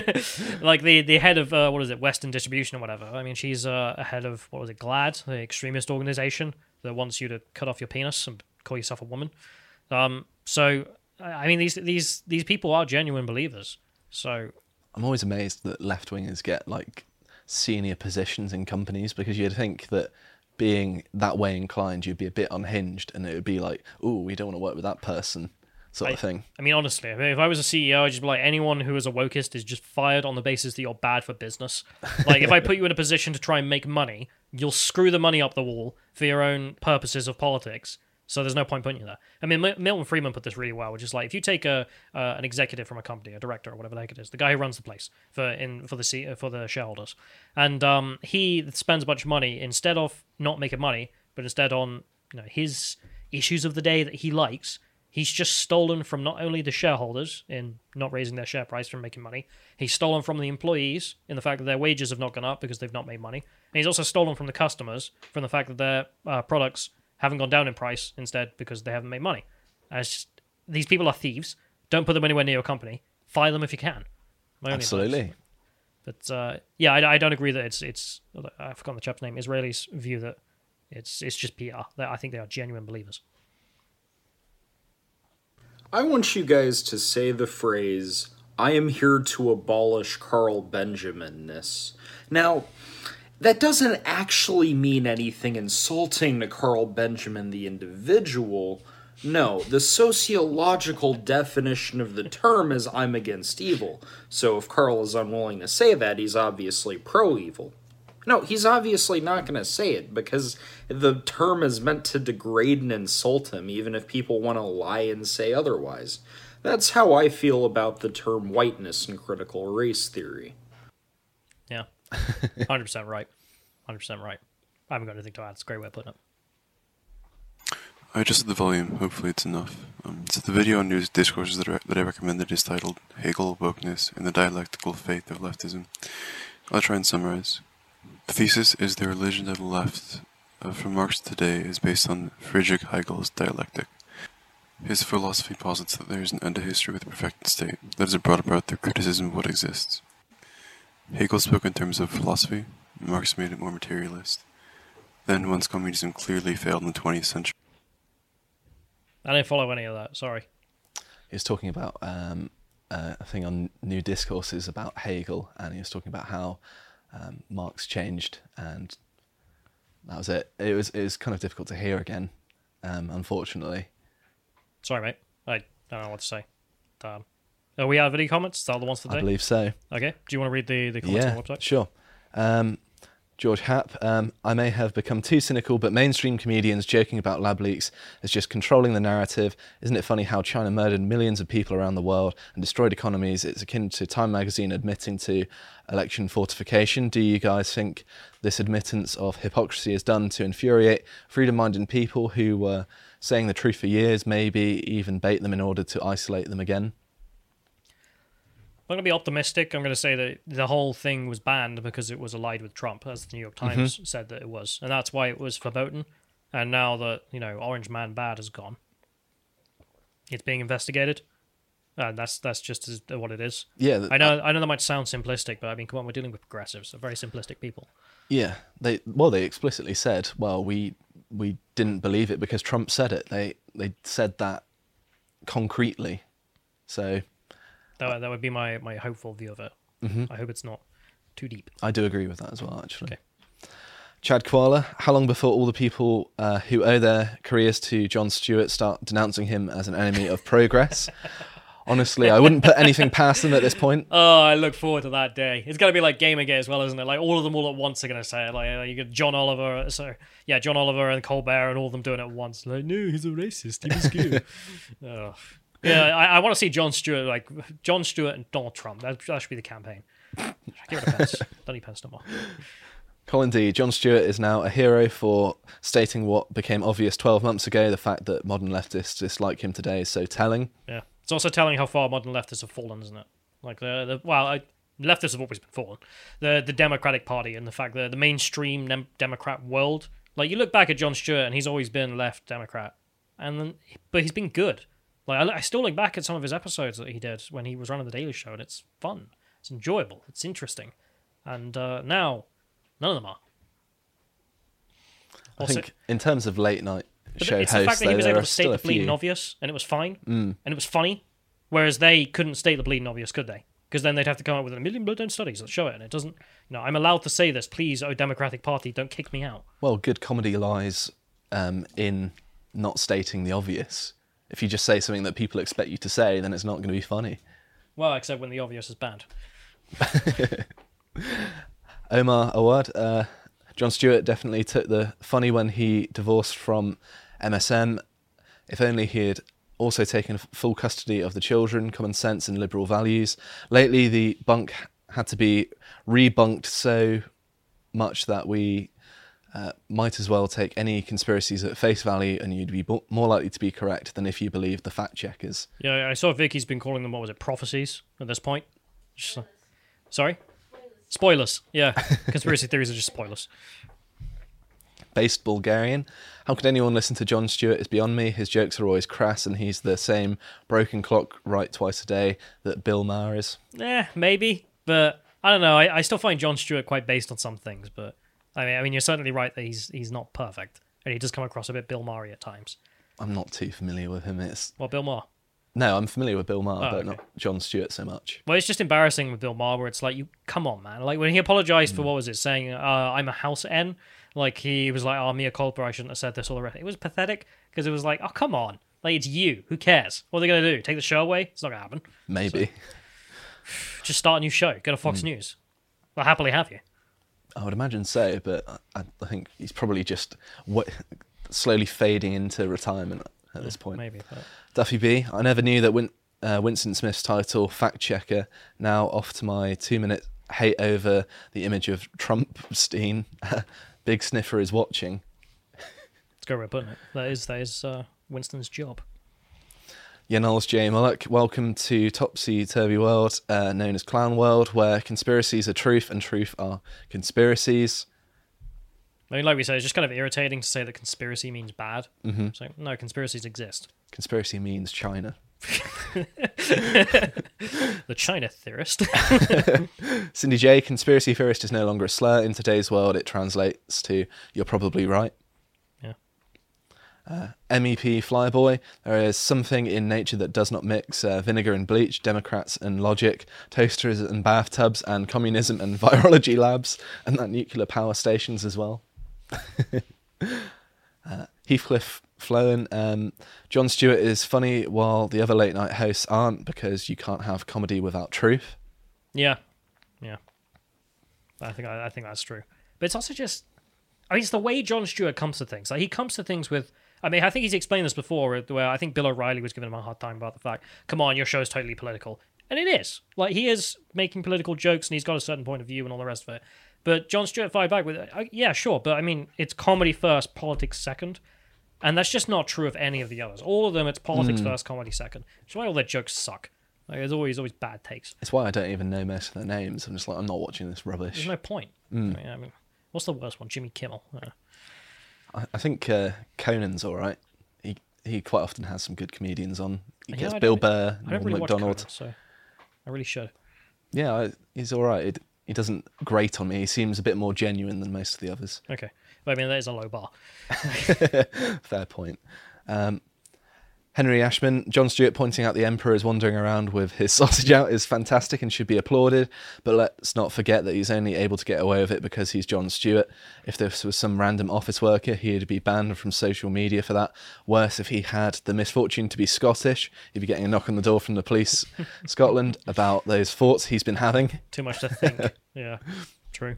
Like the the head of uh, what is it, Western Distribution or whatever. I mean, she's uh, a head of what was it, GLAAD, the extremist organization that wants you to cut off your penis and call yourself a woman. Um, so I mean, these these these people are genuine believers. So I'm always amazed that left wingers get like senior positions in companies, because you'd think that being that way inclined, you'd be a bit unhinged, and it would be like, oh, we don't want to work with that person, sort I, of thing. I mean, honestly, if I was a C E O, I'd just be like, anyone who is a wokist is just fired on the basis that you're bad for business. Like, if I put you in a position to try and make money, you'll screw the money up the wall for your own purposes of politics. So there's no point putting you there. I mean, Milton Friedman put this really well, which is like, if you take a uh, an executive from a company, a director or whatever the heck it is, the guy who runs the place for in for the C, for the shareholders, and um, he spends a bunch of money instead of not making money, but instead on, you know, his issues of the day that he likes. He's just stolen from not only the shareholders in not raising their share price from making money, he's stolen from the employees in the fact that their wages have not gone up because they've not made money, and he's also stolen from the customers from the fact that their uh, products haven't gone down in price instead because they haven't made money. And it's just, these people are thieves. Don't put them anywhere near your company. Fire them if you can. My only Absolutely. advice. But uh, yeah, I, I don't agree that it's it's. I've forgotten the chap's name. Israelis view that it's it's just P R. I think they are genuine believers. I want you guys to say the phrase I am here to abolish Carl Benjamin-ness. Now, that doesn't actually mean anything insulting to Carl Benjamin the individual. No, the sociological definition of the term is I'm against evil. So if Carl is unwilling to say that, he's obviously pro-evil. No, he's obviously not going to say it, because the term is meant to degrade and insult him, even if people want to lie and say otherwise. That's how I feel about the term whiteness in critical race theory. Yeah, one hundred percent right. one hundred percent right. I haven't got anything to add. It's a great way of putting it. I adjusted the volume. Hopefully it's enough. Um, so the video on news discourses that, re- that I recommended is titled Hegel, Wokeness, and the Dialectical Faith of Leftism. I'll try and summarize. The thesis is the religion of the left uh, from Marx today is based on Friedrich Hegel's dialectic. His philosophy posits that there is an end to history with a perfected state that is brought about through criticism of what exists. Hegel spoke in terms of philosophy, Marx made it more materialist. Then, once communism clearly failed in the twentieth century... I didn't follow any of that, sorry. He was talking about um, uh, a thing on New Discourses about Hegel, and he was talking about how um, Marx changed, and that was it. It was, it was kind of difficult to hear again, um, unfortunately. Sorry, mate. I don't know what to say. Um, are we out of any comments? Is that all the ones for today? I believe so. Okay. Do you want to read the, the comments yeah, on the website? Sure. Um, George Happ, um, I may have become too cynical, but mainstream comedians joking about lab leaks is just controlling the narrative. Isn't it funny how China murdered millions of people around the world and destroyed economies? It's akin to Time magazine admitting to election fortification. Do you guys think this admittance of hypocrisy is done to infuriate freedom-minded people who were saying the truth for years, maybe even bait them in order to isolate them again? I'm going to be optimistic. I'm going to say that the whole thing was banned because it was allied with Trump, as the New York Times mm-hmm. said that it was. And that's why it was verboten. And now that, you know, Orange Man Bad is gone, it's being investigated. And that's that's just as, what it is. Yeah. Th- I know I know that might sound simplistic, but I mean, come on, we're dealing with progressives. They're very simplistic people. Yeah. They Well, they explicitly said, well, we we didn't believe it because Trump said it. They, they said that concretely. So... That, that would be my, my hopeful view of it. Mm-hmm. I hope it's not too deep. I do agree with that as well, actually. Okay. Chad Koala, how long before all the people uh, who owe their careers to Jon Stewart start denouncing him as an enemy of progress? Honestly, I wouldn't put anything past them at this point. Oh, I look forward to that day. It's going to be like Gamergate as well, isn't it? Like, all of them all at once are going to say it. Like, uh, you get John Oliver, so yeah, John Oliver and Colbert and all of them doing it at once. Like, no, he's a racist. He was good. Oh. Yeah, I, I want to see Jon Stewart, like, Jon Stewart and Donald Trump. That, that should be the campaign. Give it a Pence. Don't need Pence no more. Colin D. Jon Stewart is now a hero for stating what became obvious twelve months ago. The fact that modern leftists dislike him today is so telling. Yeah. It's also telling how far modern leftists have fallen, isn't it? Like, the, the well, I, leftists have always been fallen. The the Democratic Party and the fact that the mainstream nem- Democrat world, like, you look back at Jon Stewart and he's always been left Democrat. and then But he's been good. Like, I, I still look back at some of his episodes that he did when he was running The Daily Show, and it's fun. It's enjoyable. It's interesting. And uh, now, none of them are. I Also, think in terms of late night show it's hosts, the fact that he though, was there able are to state still the a few. bleeding obvious, and it was fine, Mm. and it was funny, whereas they couldn't state the bleeding obvious, could they? Because then they'd have to come up with a million blood studies that show it, and it doesn't. You know, I'm allowed to say this. Please, oh Democratic Party, don't kick me out. Well, good comedy lies um, in not stating the obvious. If you just say something that people expect you to say, then it's not going to be funny. Well, except when the obvious is banned. Omar Awad, uh, Jon Stewart definitely took the funny when he divorced from M S M. If only he had also taken full custody of the children, common sense and liberal values. Lately, the bunk had to be rebunked so much that we uh, might as well take any conspiracies at face value, and you'd be bo- more likely to be correct than if you believed the fact checkers. Yeah, I saw Vicky's been calling them, what was it, prophecies at this point? Just, uh, sorry? Spoilers. Yeah, conspiracy theories are just spoilers. Based Bulgarian. How could anyone listen to Jon Stewart? It's beyond me. His jokes are always crass, and he's the same broken clock right twice a day that Bill Maher is. Eh, maybe, but I don't know. I, I still find Jon Stewart quite based on some things, but I mean, I mean, you're certainly right that he's he's not perfect, and he does come across a bit Bill Maher at times. I'm not too familiar with him. It's Well, Bill Maher. No, I'm familiar with Bill Maher, Oh, but okay. not Jon Stewart so much. Well, it's just embarrassing with Bill Maher, where it's like, you come on, man. Like when he apologized Mm. for what was it, saying uh, I'm a house N. Like he was like, oh, Mia Culpa, I shouldn't have said this. All the rest. It was pathetic because it was like, oh, come on, like it's you. Who cares? What are they gonna do? Take the show away? It's not gonna happen. Maybe. So, just start a new show. Go to Fox Mm. News. They'll happily have you. I would imagine so, but I, I think he's probably just what, slowly fading into retirement at this point. Maybe. But... Duffy B, I never knew that Win- uh, Winston Smith's title, fact checker, now off to my two-minute hate over the image of Trumpstein. Big Sniffer is watching. It's a good way of putting it. That is, that is uh, Winston's job. Yanals J. Mullock, welcome to Topsy Turvy World, uh, known as Clown World, where conspiracies are truth and truth are conspiracies. I mean, like we said, it's just kind of irritating to say that conspiracy means bad. Mm-hmm. So, no, conspiracies exist. Conspiracy means China. The China theorist. Cindy J, conspiracy theorist is no longer a slur. In today's world, it translates to you're probably right. Yeah. Uh, M E P Flyboy, there is something in nature that does not mix uh, vinegar and bleach, Democrats and logic, toasters and bathtubs, and communism and virology labs, and that nuclear power stations as well. uh, Heathcliff Flowen, um, Jon Stewart is funny while the other late night hosts aren't, because you can't have comedy without truth. Yeah, yeah. I think I, I think that's true. But it's also just, I mean, it's the way Jon Stewart comes to things. Like he comes to things with, I mean, I think he's explained this before, where I think Bill O'Reilly was giving him a hard time about the fact, come on, your show's totally political. And it is. Like, he is making political jokes, and he's got a certain point of view and all the rest of it. But Jon Stewart fired back with, uh, yeah, sure, but I mean, it's comedy first, politics second. And that's just not true of any of the others. All of them, it's politics Mm. first, comedy second. Which is why all their jokes suck. Like, there's always always bad takes. It's why I don't even know most of their names. I'm just like, I'm not watching this rubbish. There's no point. Mm. I mean, I mean, what's the worst one? Jimmy Kimmel. Uh, I, I think uh, Conan's all right. He he quite often has some good comedians on. He you gets know, I Bill don't- Burr, I don't Norm really watch Macdonald. Conan, so I really should. Yeah, I, he's all right. It, he doesn't grate on me. He seems a bit more genuine than most of the others. Okay. But I mean, that is a low bar. Fair point. Um, Henry Ashman, Jon Stewart pointing out the Emperor is wandering around with his sausage out is fantastic and should be applauded, but let's not forget that he's only able to get away with it because he's Jon Stewart. If this was some random office worker, he'd be banned from social media for that. Worse, if he had the misfortune to be Scottish, he'd be getting a knock on the door from the police Scotland about those thoughts he's been having. Too much to think. Yeah, true.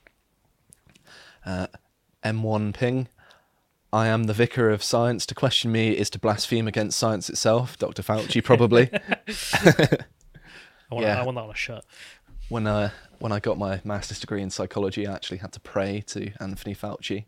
Uh, M one Ping, I am the vicar of science. To question me is to blaspheme against science itself. Doctor Fauci, probably. I want, Yeah. I want that on a shirt. When I when I got my master's degree in psychology, I actually had to pray to Anthony Fauci.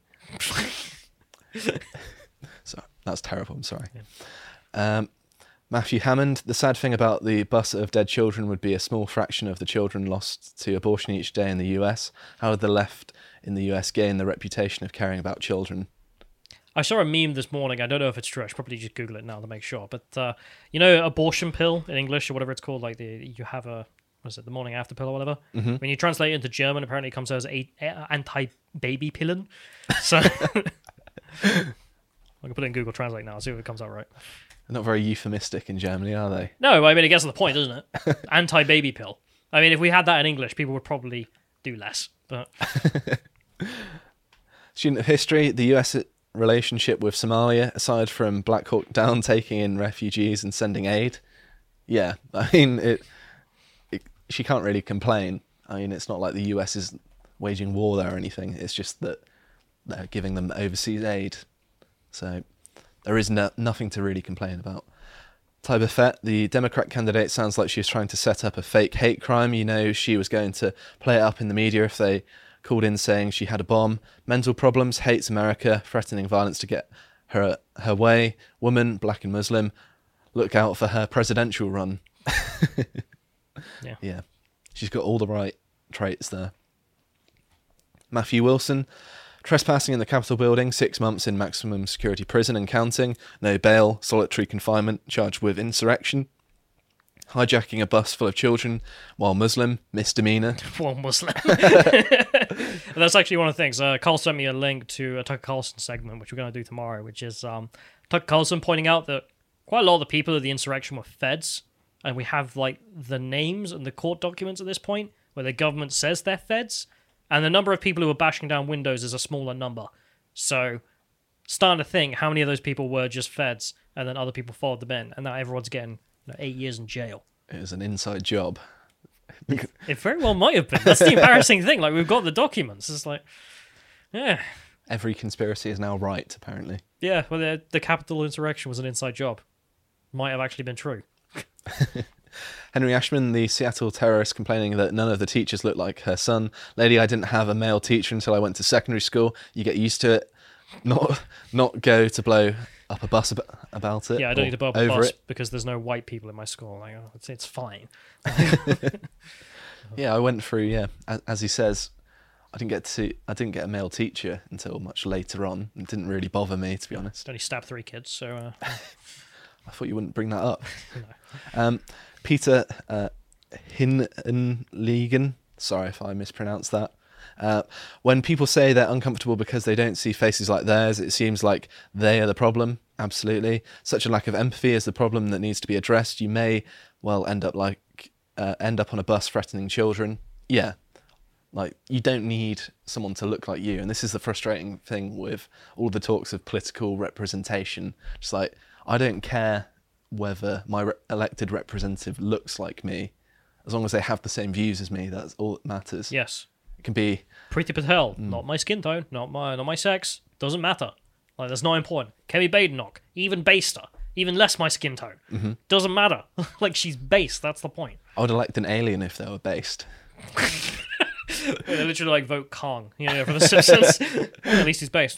So that's terrible. I'm sorry. Um, Matthew Hammond. The sad thing about the bus of dead children would be a small fraction of the children lost to abortion each day in the U S. How did the left in the U S gain the reputation of caring about children? I saw a meme this morning. I don't know if it's true. I should probably just Google it now to make sure. But uh, you know, abortion pill in English or whatever it's called, like the you have a what is it, the morning after pill or whatever. Mhm. When you translate it into German, apparently it comes out as a, a anti-baby pillen. So I can put it in Google Translate now. See if it comes out right. They're not very euphemistic in Germany, are they? No, I mean it gets to the point, doesn't it? Anti-baby pill. I mean, if we had that in English, people would probably do less. But Student of history, the U S relationship with Somalia, aside from Black Hawk Down taking in refugees and sending aid, yeah, I mean, it, it. She can't really complain. I mean, it's not like the U S is waging war there or anything. It's just that they're giving them overseas aid, so there is no, nothing to really complain about. Tyber Fett, the Democrat candidate, sounds like she was trying to set up a fake hate crime. You know, she was going to play it up in the media if they called in saying she had a bomb. Mental problems, hates America, threatening violence to get her her way. Woman, black and Muslim. Look out for her presidential run. Yeah. Yeah. She's got all the right traits there. Matthew Wilson, trespassing in the Capitol building, six months in maximum security prison and counting. No bail, solitary confinement, charged with insurrection. Hijacking a bus full of children while Muslim, misdemeanor. Well, Muslim. That's actually one of the things. Uh, Carl sent me a link to a Tucker Carlson segment, which we're going to do tomorrow, which is um, Tucker Carlson pointing out that quite a lot of the people of the insurrection were feds, and we have like the names and the court documents at this point where the government says they're feds, and the number of people who were bashing down windows is a smaller number. So, starting to think how many of those people were just feds, and then other people followed them in, and now everyone's getting you know, eight years in jail. It was an inside job. It very well might have been. That's the embarrassing thing. Like, we've got the documents. It's like, yeah. Every conspiracy is now right, apparently. Yeah, well, the, the Capitol insurrection was an inside job. Might have actually been true. Henry Ashman, the Seattle terrorist, complaining that none of the teachers looked like her son. Lady, I didn't have a male teacher until I went to secondary school. You get used to it. Not not go to blow up a bus ab- about it. Yeah, I don't need to blow up a over bus it. because there's no white people in my school. Like, oh, it's, it's fine. Yeah, I went through, yeah, as, as he says, I didn't get to, I didn't get a male teacher until much later on. It didn't really bother me, to be honest. Only stabbed three kids, so... Uh, I thought you wouldn't bring that up. no. um, Peter uh, Hinenlegen, sorry if I mispronounced that. Uh, when people say they're uncomfortable because they don't see faces like theirs, it seems like they are the problem. Absolutely. Such a lack of empathy is the problem that needs to be addressed. You may, well, end up like uh, end up on a bus threatening children. Yeah. Like, you don't need someone to look like you. And this is the frustrating thing with all the talks of political representation. Just like, I don't care whether my re- elected representative looks like me. As long as they have the same views as me, that's all that matters. Yes. It can be... Priti Patel, Mm. not my skin tone, not my not my sex, doesn't matter. Like, that's not important. Kemi Badenoch, even baster, even less my skin tone. Mm-hmm. Doesn't matter. Like, she's based, that's the point. I would elect an alien if they were based. They literally like vote Kong, you know, for the Simpsons. Well, at least he's based.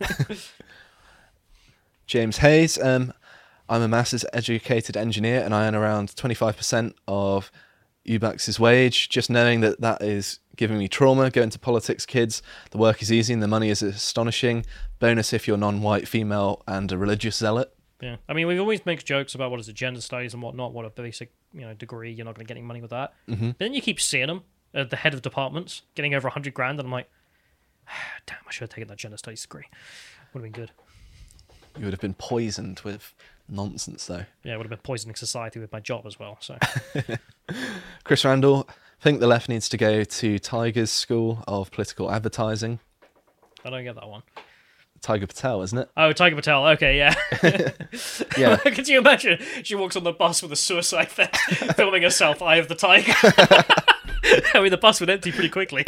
James Hayes, um, I'm a master's educated engineer and I earn around twenty-five percent of Ubax's wage. Just knowing that that is giving me trauma. Going to politics, kids. The work is easy and the money is astonishing. Bonus if you're non-white, female and a religious zealot. Yeah, I mean, we always make jokes about what is it, gender studies and whatnot, what a basic, you know, degree, you're not going to get any money with that. Mm-hmm. But then you keep seeing them at the head of departments getting over a hundred grand, and I'm like, damn, I should have taken that gender studies degree. Would have been good. You would have been poisoned with nonsense, though. Yeah, it would have been poisoning society with my job as well. So, Chris Randall, I think the left needs to go to Tiger's School of Political Advertising. I don't get that one. Tiger Patel, isn't it? Oh, Tiger Patel. Okay, yeah. Yeah. Could you imagine? She walks on the bus with a suicide vest, filming herself, Eye of the Tiger. I mean, the bus would empty pretty quickly.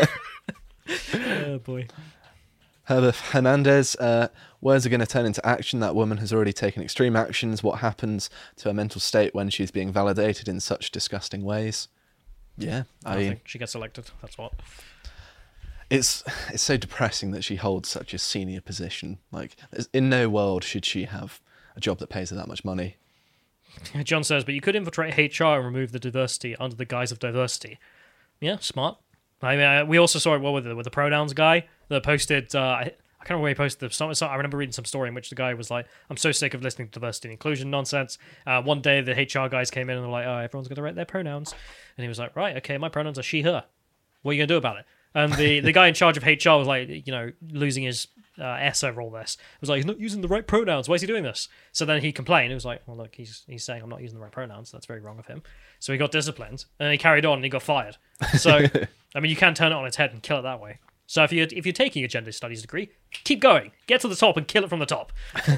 Oh, boy. Herbert Hernandez, uh, words are going to turn into action. That woman has already taken extreme actions. What happens to her mental state when she's being validated in such disgusting ways? Yeah, I I mean, think she gets elected. That's what. it's it's so depressing that she holds such a senior position. Like, there's- in no world should she have a job that pays her that much money. John says, but you could infiltrate H R and remove the diversity under the guise of diversity. Yeah, smart. I mean, uh, we also saw it well with the, with the pronouns guy that posted. Uh, I, I can't remember where he posted some, some. I remember reading some story in which the guy was like, "I'm so sick of listening to diversity and inclusion nonsense." Uh, one day, the H R guys came in and were like, "Oh, everyone's going to write their pronouns," and he was like, "Right, okay, my pronouns are she/her. What are you going to do about it?" And the, the guy in charge of H R was like, you know, losing his uh, S over all this. He was like, he's not using the right pronouns. Why is he doing this? So then he complained. He was like, well, look, he's he's saying I'm not using the right pronouns. That's very wrong of him. So he got disciplined, and he carried on, and he got fired. So, I mean, you can turn it on its head and kill it that way. So if you're, if you're taking a gender studies degree, keep going. Get to the top and kill it from the top.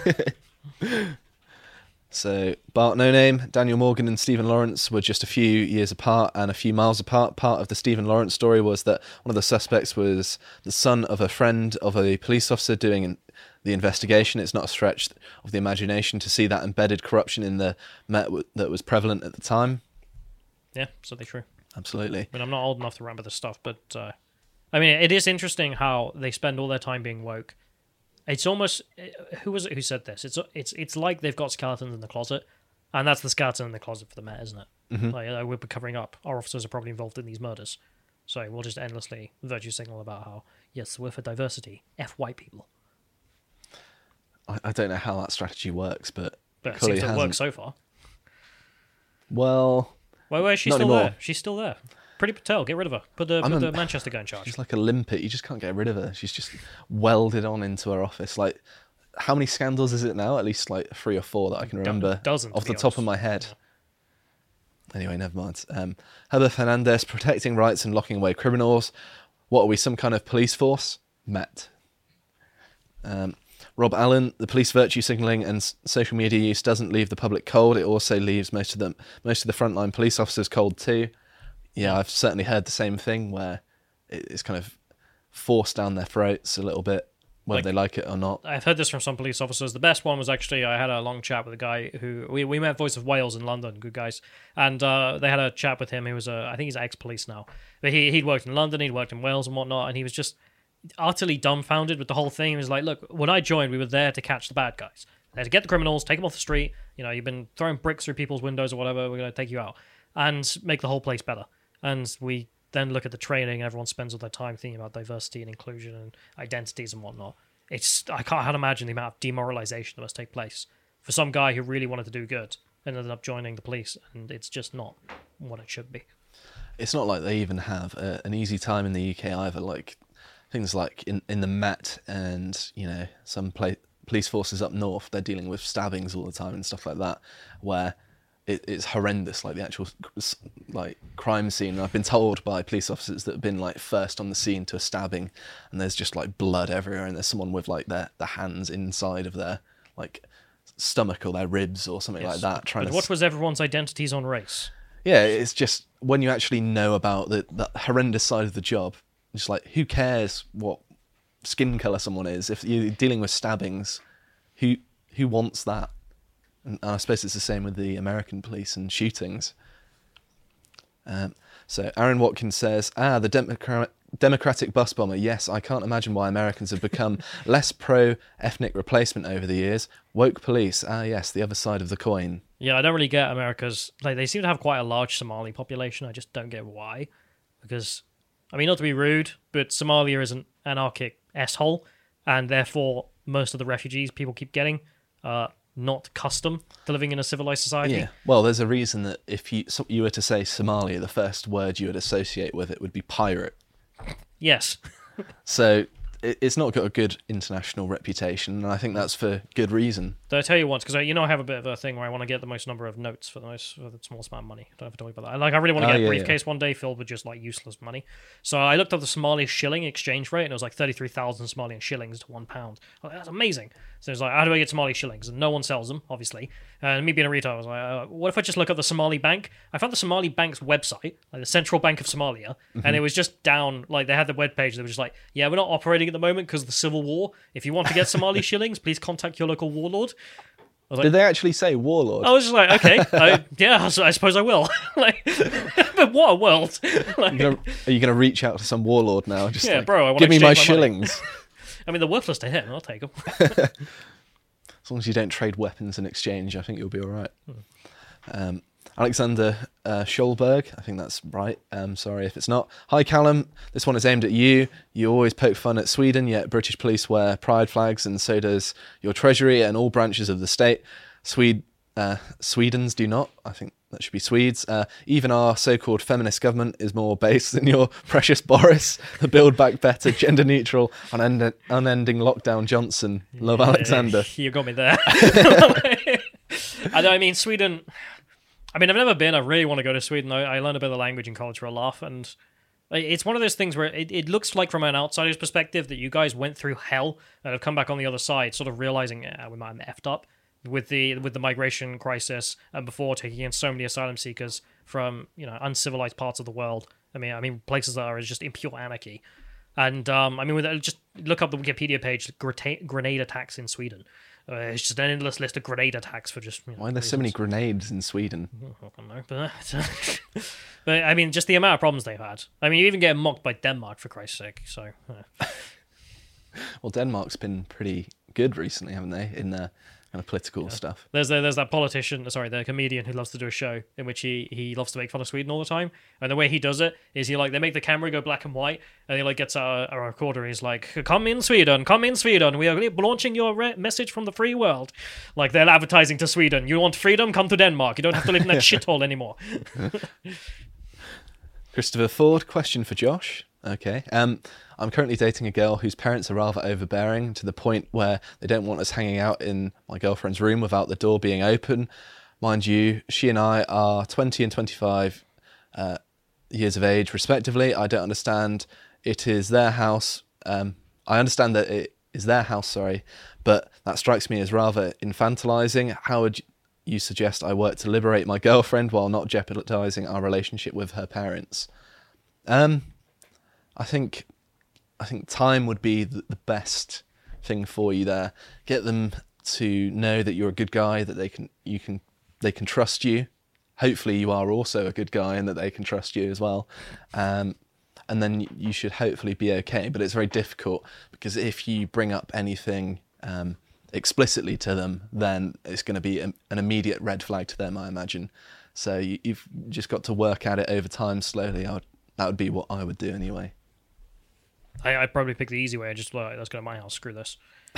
So, Bart No Name, Daniel Morgan and Stephen Lawrence were just a few years apart and a few miles apart. Part of the Stephen Lawrence story was that one of the suspects was the son of a friend of a police officer doing an, the investigation. It's not a stretch of the imagination to see that embedded corruption in the Met w- that was prevalent at the time. Yeah, certainly true. Absolutely. I mean, I'm not old enough to remember this stuff, but uh, I mean, it is interesting how they spend all their time being woke. It's almost, who was it who said this? It's it's it's like they've got skeletons in the closet, and that's the skeleton in the closet for the Met, isn't it? Mm-hmm. Like, uh, we're covering up. Our officers are probably involved in these murders, so we'll just endlessly virtue signal about how yes, we're for diversity. F white people. I, I don't know how that strategy works, but But it clearly seems to have hasn't. worked so far. Well, Why, why is she not still anymore. there? She's still there. Priti Patel, get rid of her. Put the, I'm put a- the Manchester guy in charge. she's like a limpet. You just can't get rid of her. She's just welded on into her office. Like, how many scandals is it now? At least like three or four that I can remember dozen, off to the be top of honest. my head. Yeah. Anyway, never mind. Um, Heber Fernandez, protecting rights and locking away criminals. What are we, some kind of police force? Met. Um, Rob Allen, the police virtue signalling and s- social media use doesn't leave the public cold. It also leaves most of them, most of the frontline police officers cold too. Yeah, I've certainly heard the same thing where it- it's kind of forced down their throats a little bit, whether Like- they like it or not. I've heard this from some police officers. The best one was actually, I had a long chat with a guy who, we, we met Voice of Wales in London, good guys, and uh, they had a chat with him. He was, a, I think he's ex-police now, but he, he'd worked in London, he'd worked in Wales and whatnot, and he was just utterly dumbfounded with the whole thing. He was like, look, when I joined, we were there to catch the bad guys. There to get the criminals, take them off the street, you know, you've been throwing bricks through people's windows or whatever, we're going to take you out, and make the whole place better. And we then look at the training, everyone spends all their time thinking about diversity and inclusion and identities and whatnot. It's I can't, I can't imagine the amount of demoralization that must take place for some guy who really wanted to do good and ended up joining the police, and it's just not what it should be. It's not like they even have a, an easy time in the U K either. Like things like in, in the Met and, you know, some pla- police forces up north, they're dealing with stabbings all the time and stuff like that, where it, it's horrendous, like the actual like crime scene. And I've been told by police officers that have been like first on the scene to a stabbing, and there's just like blood everywhere, and there's someone with like their, their hands inside of their like stomach or their ribs or something Yes. like that. Trying But to what was everyone's identities on race? Yeah, it's just when you actually know about the, the horrendous side of the job, it's like, who cares what skin colour someone is? If you're dealing with stabbings, who who wants that? And, and I suppose it's the same with the American police and shootings. Um, so Aaron Watkins says, ah, the Democrat, Democratic bus bomber. Yes, I can't imagine why Americans have become less pro-ethnic replacement over the years. Woke police. Ah, yes, the other side of the coin. Yeah, I don't really get America's, like, they seem to have quite a large Somali population. I just don't get why. Because, I mean, not to be rude, but Somalia is an anarchic s-hole, and therefore most of the refugees people keep getting are not custom to living in a civilized society. Yeah, well, there's a reason that if you so you were to say Somalia, the first word you would associate with it would be pirate. Yes. So it, it's not got a good international reputation, and I think that's for good reason. Did I tell you once? Because, you know, I have a bit of a thing where I want to get the most number of notes for the most for the smallest amount of money. I don't have to talk about that. Like, I really want to Oh, get a yeah, briefcase one day filled with just, like, useless money. So I looked up the Somali shilling exchange rate, and it was like thirty-three thousand Somalian shillings to one pound. I was like, that's amazing. So it's like, how do I get Somali shillings? And no one sells them, obviously. And me being a retailer, I was like, uh, what if I just look up the Somali bank? I found the Somali bank's website, like the Central Bank of Somalia, Mhm. and it was just down, like, they had the webpage that was just like, yeah, we're not operating at the moment because of the civil war. If you want to get Somali shillings, please contact your local warlord. I was like, Did they actually say warlord? I was just like, okay, I, yeah, I, I suppose I will. Like, but what a world! Like, Are you gonna, are you gonna reach out to some warlord now? Just yeah, like, bro, I want give to me my exchange money. shillings. I mean, they're worthless to him. I'll take them. As long as you don't trade weapons in exchange, I think you'll be all right. Um, Alexander uh, Scholberg, I think that's right. Um, sorry if it's not. Hi, Callum. This one is aimed at you. You always poke fun at Sweden, yet British police wear pride flags, and so does your Treasury and all branches of the state. Swede, uh, Swedens do not. I think that should be Swedes. Uh, even our so-called feminist government is more based than your precious Boris, the Build Back Better, gender-neutral, unend- unending lockdown Johnson. Love, Alexander. You got me there. I know. I mean, Sweden. I mean, I've never been. I really want to go to Sweden. I, I learned a bit of the language in college for a laugh, and it's one of those things where it, it looks like, from an outsider's perspective, that you guys went through hell and have come back on the other side, sort of realizing uh, we might have effed up with the with the migration crisis, and before taking in so many asylum seekers from, you know, uncivilized parts of the world. I mean, I mean places that are just in pure anarchy. And um, I mean, with just look up the Wikipedia page, greta- grenade attacks in Sweden. Uh, it's just an endless list of grenade attacks for just. You know, Why are there so many grenades in Sweden? I don't know, but, but I mean, just the amount of problems they've had. I mean, you even get mocked by Denmark, for Christ's sake. So, uh. Well, Denmark's been pretty good recently, haven't they, in their kind of political Yeah. stuff? There's there's that politician, sorry, the comedian who loves to do a show in which he, he loves to make fun of Sweden all the time. And the way he does it is he, like, they make the camera go black and white, and he, like, gets a, a recorder. He's like, "Come in Sweden, come in Sweden. We are launching your re- message from the free world." Like, they're advertising to Sweden. You want freedom? Come to Denmark. You don't have to live in that shithole anymore. Christopher Ford, question for Josh. Okay. Um, I'm currently dating a girl whose parents are rather overbearing to the point where they don't want us hanging out in my girlfriend's room without the door being open. Mind you, she and I are twenty and twenty-five uh, years of age, respectively. I don't understand. It is their house. Um, I understand that it is their house, sorry, but that strikes me as rather infantilizing. How would you suggest I work to liberate my girlfriend while not jeopardizing our relationship with her parents? Um, I think, I think time would be the, the best thing for you there. Get them to know that you're a good guy, that they can, you can, they can trust you. Hopefully you are also a good guy and that they can trust you as well. Um, and then you should hopefully be okay. But it's very difficult because if you bring up anything um, explicitly to them, then it's going to be a, an immediate red flag to them, I imagine. So you, you've just got to work at it over time slowly. I would, that would be what I would do anyway. I, I'd probably pick the easy way. I just, like, let's go to my house, screw this.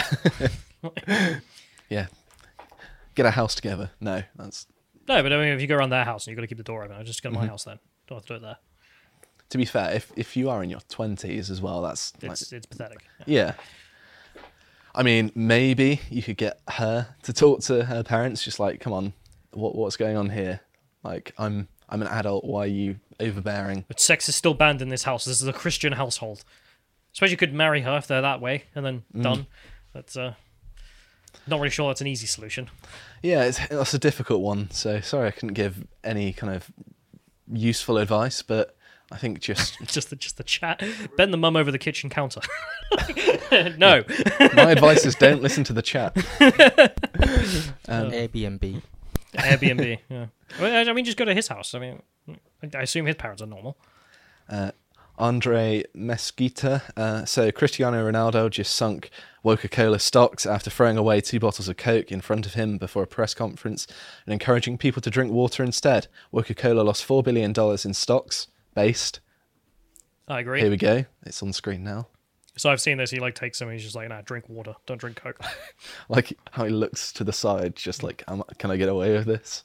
Yeah. Get a house together. No, that's... No, but I mean, if you go around their house and you've got to keep the door open, I just go to my Mhm. house then. Don't have to do it there. To be fair, if if you are in your twenties as well, that's... It's like, it's pathetic. yeah. I mean, maybe you could get her to talk to her parents, just like, come on, what what's going on here? Like, I'm I'm an adult, why are you overbearing? But sex is still banned in this house. This is a Christian household. I suppose you could marry her if they're that way, and then Mm. done. But uh, not really sure that's an easy solution. Yeah, it's, it's a difficult one, so sorry I couldn't give any kind of useful advice, but I think just... just the, just the chat. Bend the mum over the kitchen counter. No. My advice is don't listen to the chat. um, Airbnb. Airbnb, yeah. Well, I mean, just go to his house. I mean, I assume his parents are normal. Uh, Andre Mesquita. Uh, so Cristiano Ronaldo just sunk Coca-Cola stocks after throwing away two bottles of Coke in front of him before a press conference and encouraging people to drink water instead. Coca-Cola lost four billion dollars in stocks, based. I agree. Here we go. It's on screen now. So I've seen this. He like takes some. And he's just like, nah, drink water. Don't drink Coke. Like how he looks to the side, just like, am, can I get away with this?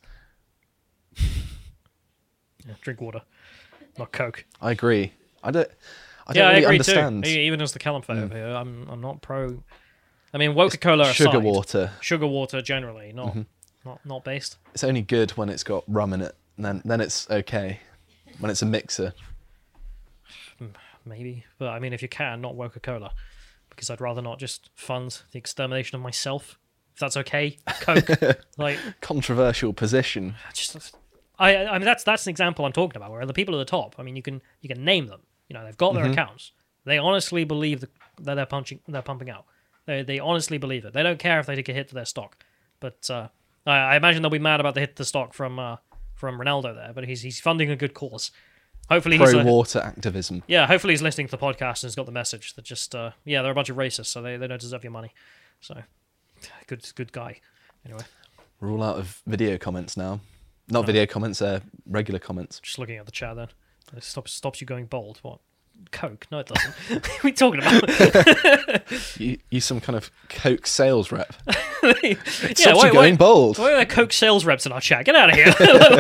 Yeah, drink water, not Coke. I agree. I don't. I don't yeah, really I agree understand. too. Even as the Caliphate Mm. over here, I'm I'm not pro. I mean, Coca-Cola sugar aside, water. sugar water generally, not Mhm. not not based. It's only good when it's got rum in it, and then then it's okay. When it's a mixer. Maybe, but I mean, if you can, not Coca-Cola, because I'd rather not just fund the extermination of myself. If that's okay, Coke. Like Controversial position. just, I I mean that's that's an example I'm talking about. Where the people at the top, I mean, you can you can name them. You know, they've got their Mhm. accounts. They honestly believe that that they're punching, they're pumping out. They they honestly believe it. They don't care if they take a hit to their stock. But uh, I, I imagine they'll be mad about the hit to the stock from uh, from Ronaldo there. But he's he's funding a good cause. Hopefully he's Pro uh, water activism. yeah, hopefully he's listening to the podcast and has got the message that just uh, yeah, they're a bunch of racists, so they, they don't deserve your money. So good good guy. Anyway, Rule out of video comments now. Not Oh. video comments, uh, regular comments. just looking at the chat then. It stops stops you going bold. What? Coke? No, it doesn't. What are we talking about? you, you some kind of Coke sales rep. yeah, Stops you going bold. Why are there Coke sales reps in our chat? Get out of here.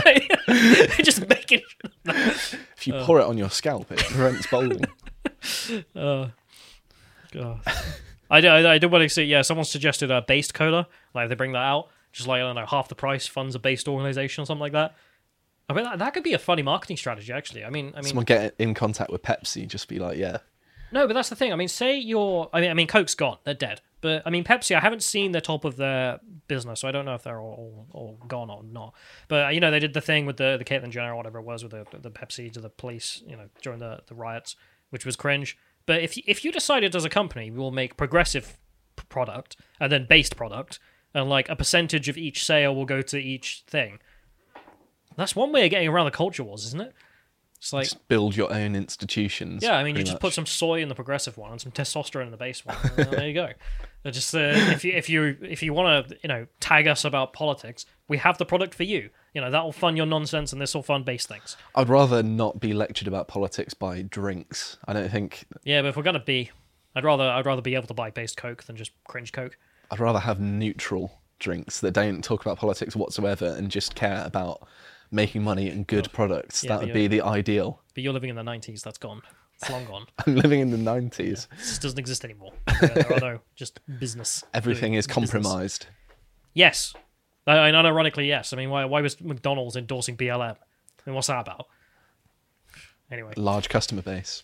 Just making. If you Uh. pour it on your scalp, it prevents balding. Uh, God. I, do- I, I did want to see, yeah, someone suggested a based cola. Like, if they bring that out, just like, I don't know, half the price funds a based organization or something like that. I mean, that, that could be a funny marketing strategy, actually. I mean, I mean, Someone get in contact with Pepsi, just be like, yeah. no, but that's the thing. I mean, say you're, I mean, I mean, Coke's gone. They're dead. But, I mean, Pepsi, I haven't seen the top of their business, so I don't know if they're all, all gone or not. But, you know, they did the thing with the, the Caitlyn Jenner or whatever it was with the, the Pepsi to the police, you know, during the, the riots, which was cringe. But if, if you decided as a company, we will make progressive p- product and then based product, and like a percentage of each sale will go to each thing, that's one way of getting around the culture wars, isn't it? It's like, Just build your own institutions. yeah, I mean, you pretty just much. put some soy in the progressive one and some testosterone in the base one. And there you go. They're just uh, if you if you if you want to, you know, tag us about politics, we have the product for you. You know, that will fund your nonsense, and this will fund base things. I'd rather not be lectured about politics by drinks. I don't think. Yeah, but if we're gonna be, I'd rather I'd rather be able to buy based Coke than just cringe Coke. I'd rather have neutral drinks that don't talk about politics whatsoever and just care about making money and good products. Yeah, that but would be you're- the ideal. But you're living in the nineties. That's gone. It's long gone. I'm living in the nineties. It just doesn't exist anymore. There, there are no just business. Everything is business. compromised. Yes. I, and ironically, yes. I mean, why, why was McDonald's endorsing B L M? I mean, what's that about? Anyway. Large customer base.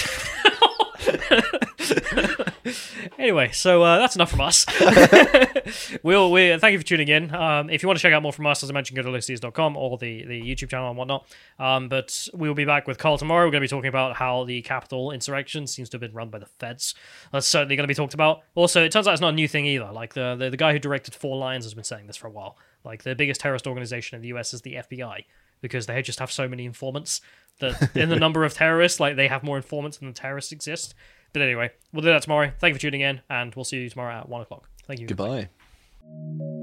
Anyway, so uh, that's enough from us. we'll we thank you for tuning in. Um, if you want to check out more from us, as I mentioned, go to listies dot com or the, the YouTube channel and whatnot. Um, but we'll be back with Carl tomorrow. We're going to be talking about how the Capitol insurrection seems to have been run by the feds. That's certainly going to be talked about. Also, it turns out it's not a new thing either. Like the, the the guy who directed Four Lions has been saying this for a while. Like the biggest terrorist organization in the U S is the F B I, because they just have so many informants that in the number of terrorists, like they have more informants than the terrorists exist. But anyway, we'll do that tomorrow. Thank you for tuning in, and we'll see you tomorrow at one o'clock. Thank you. Goodbye.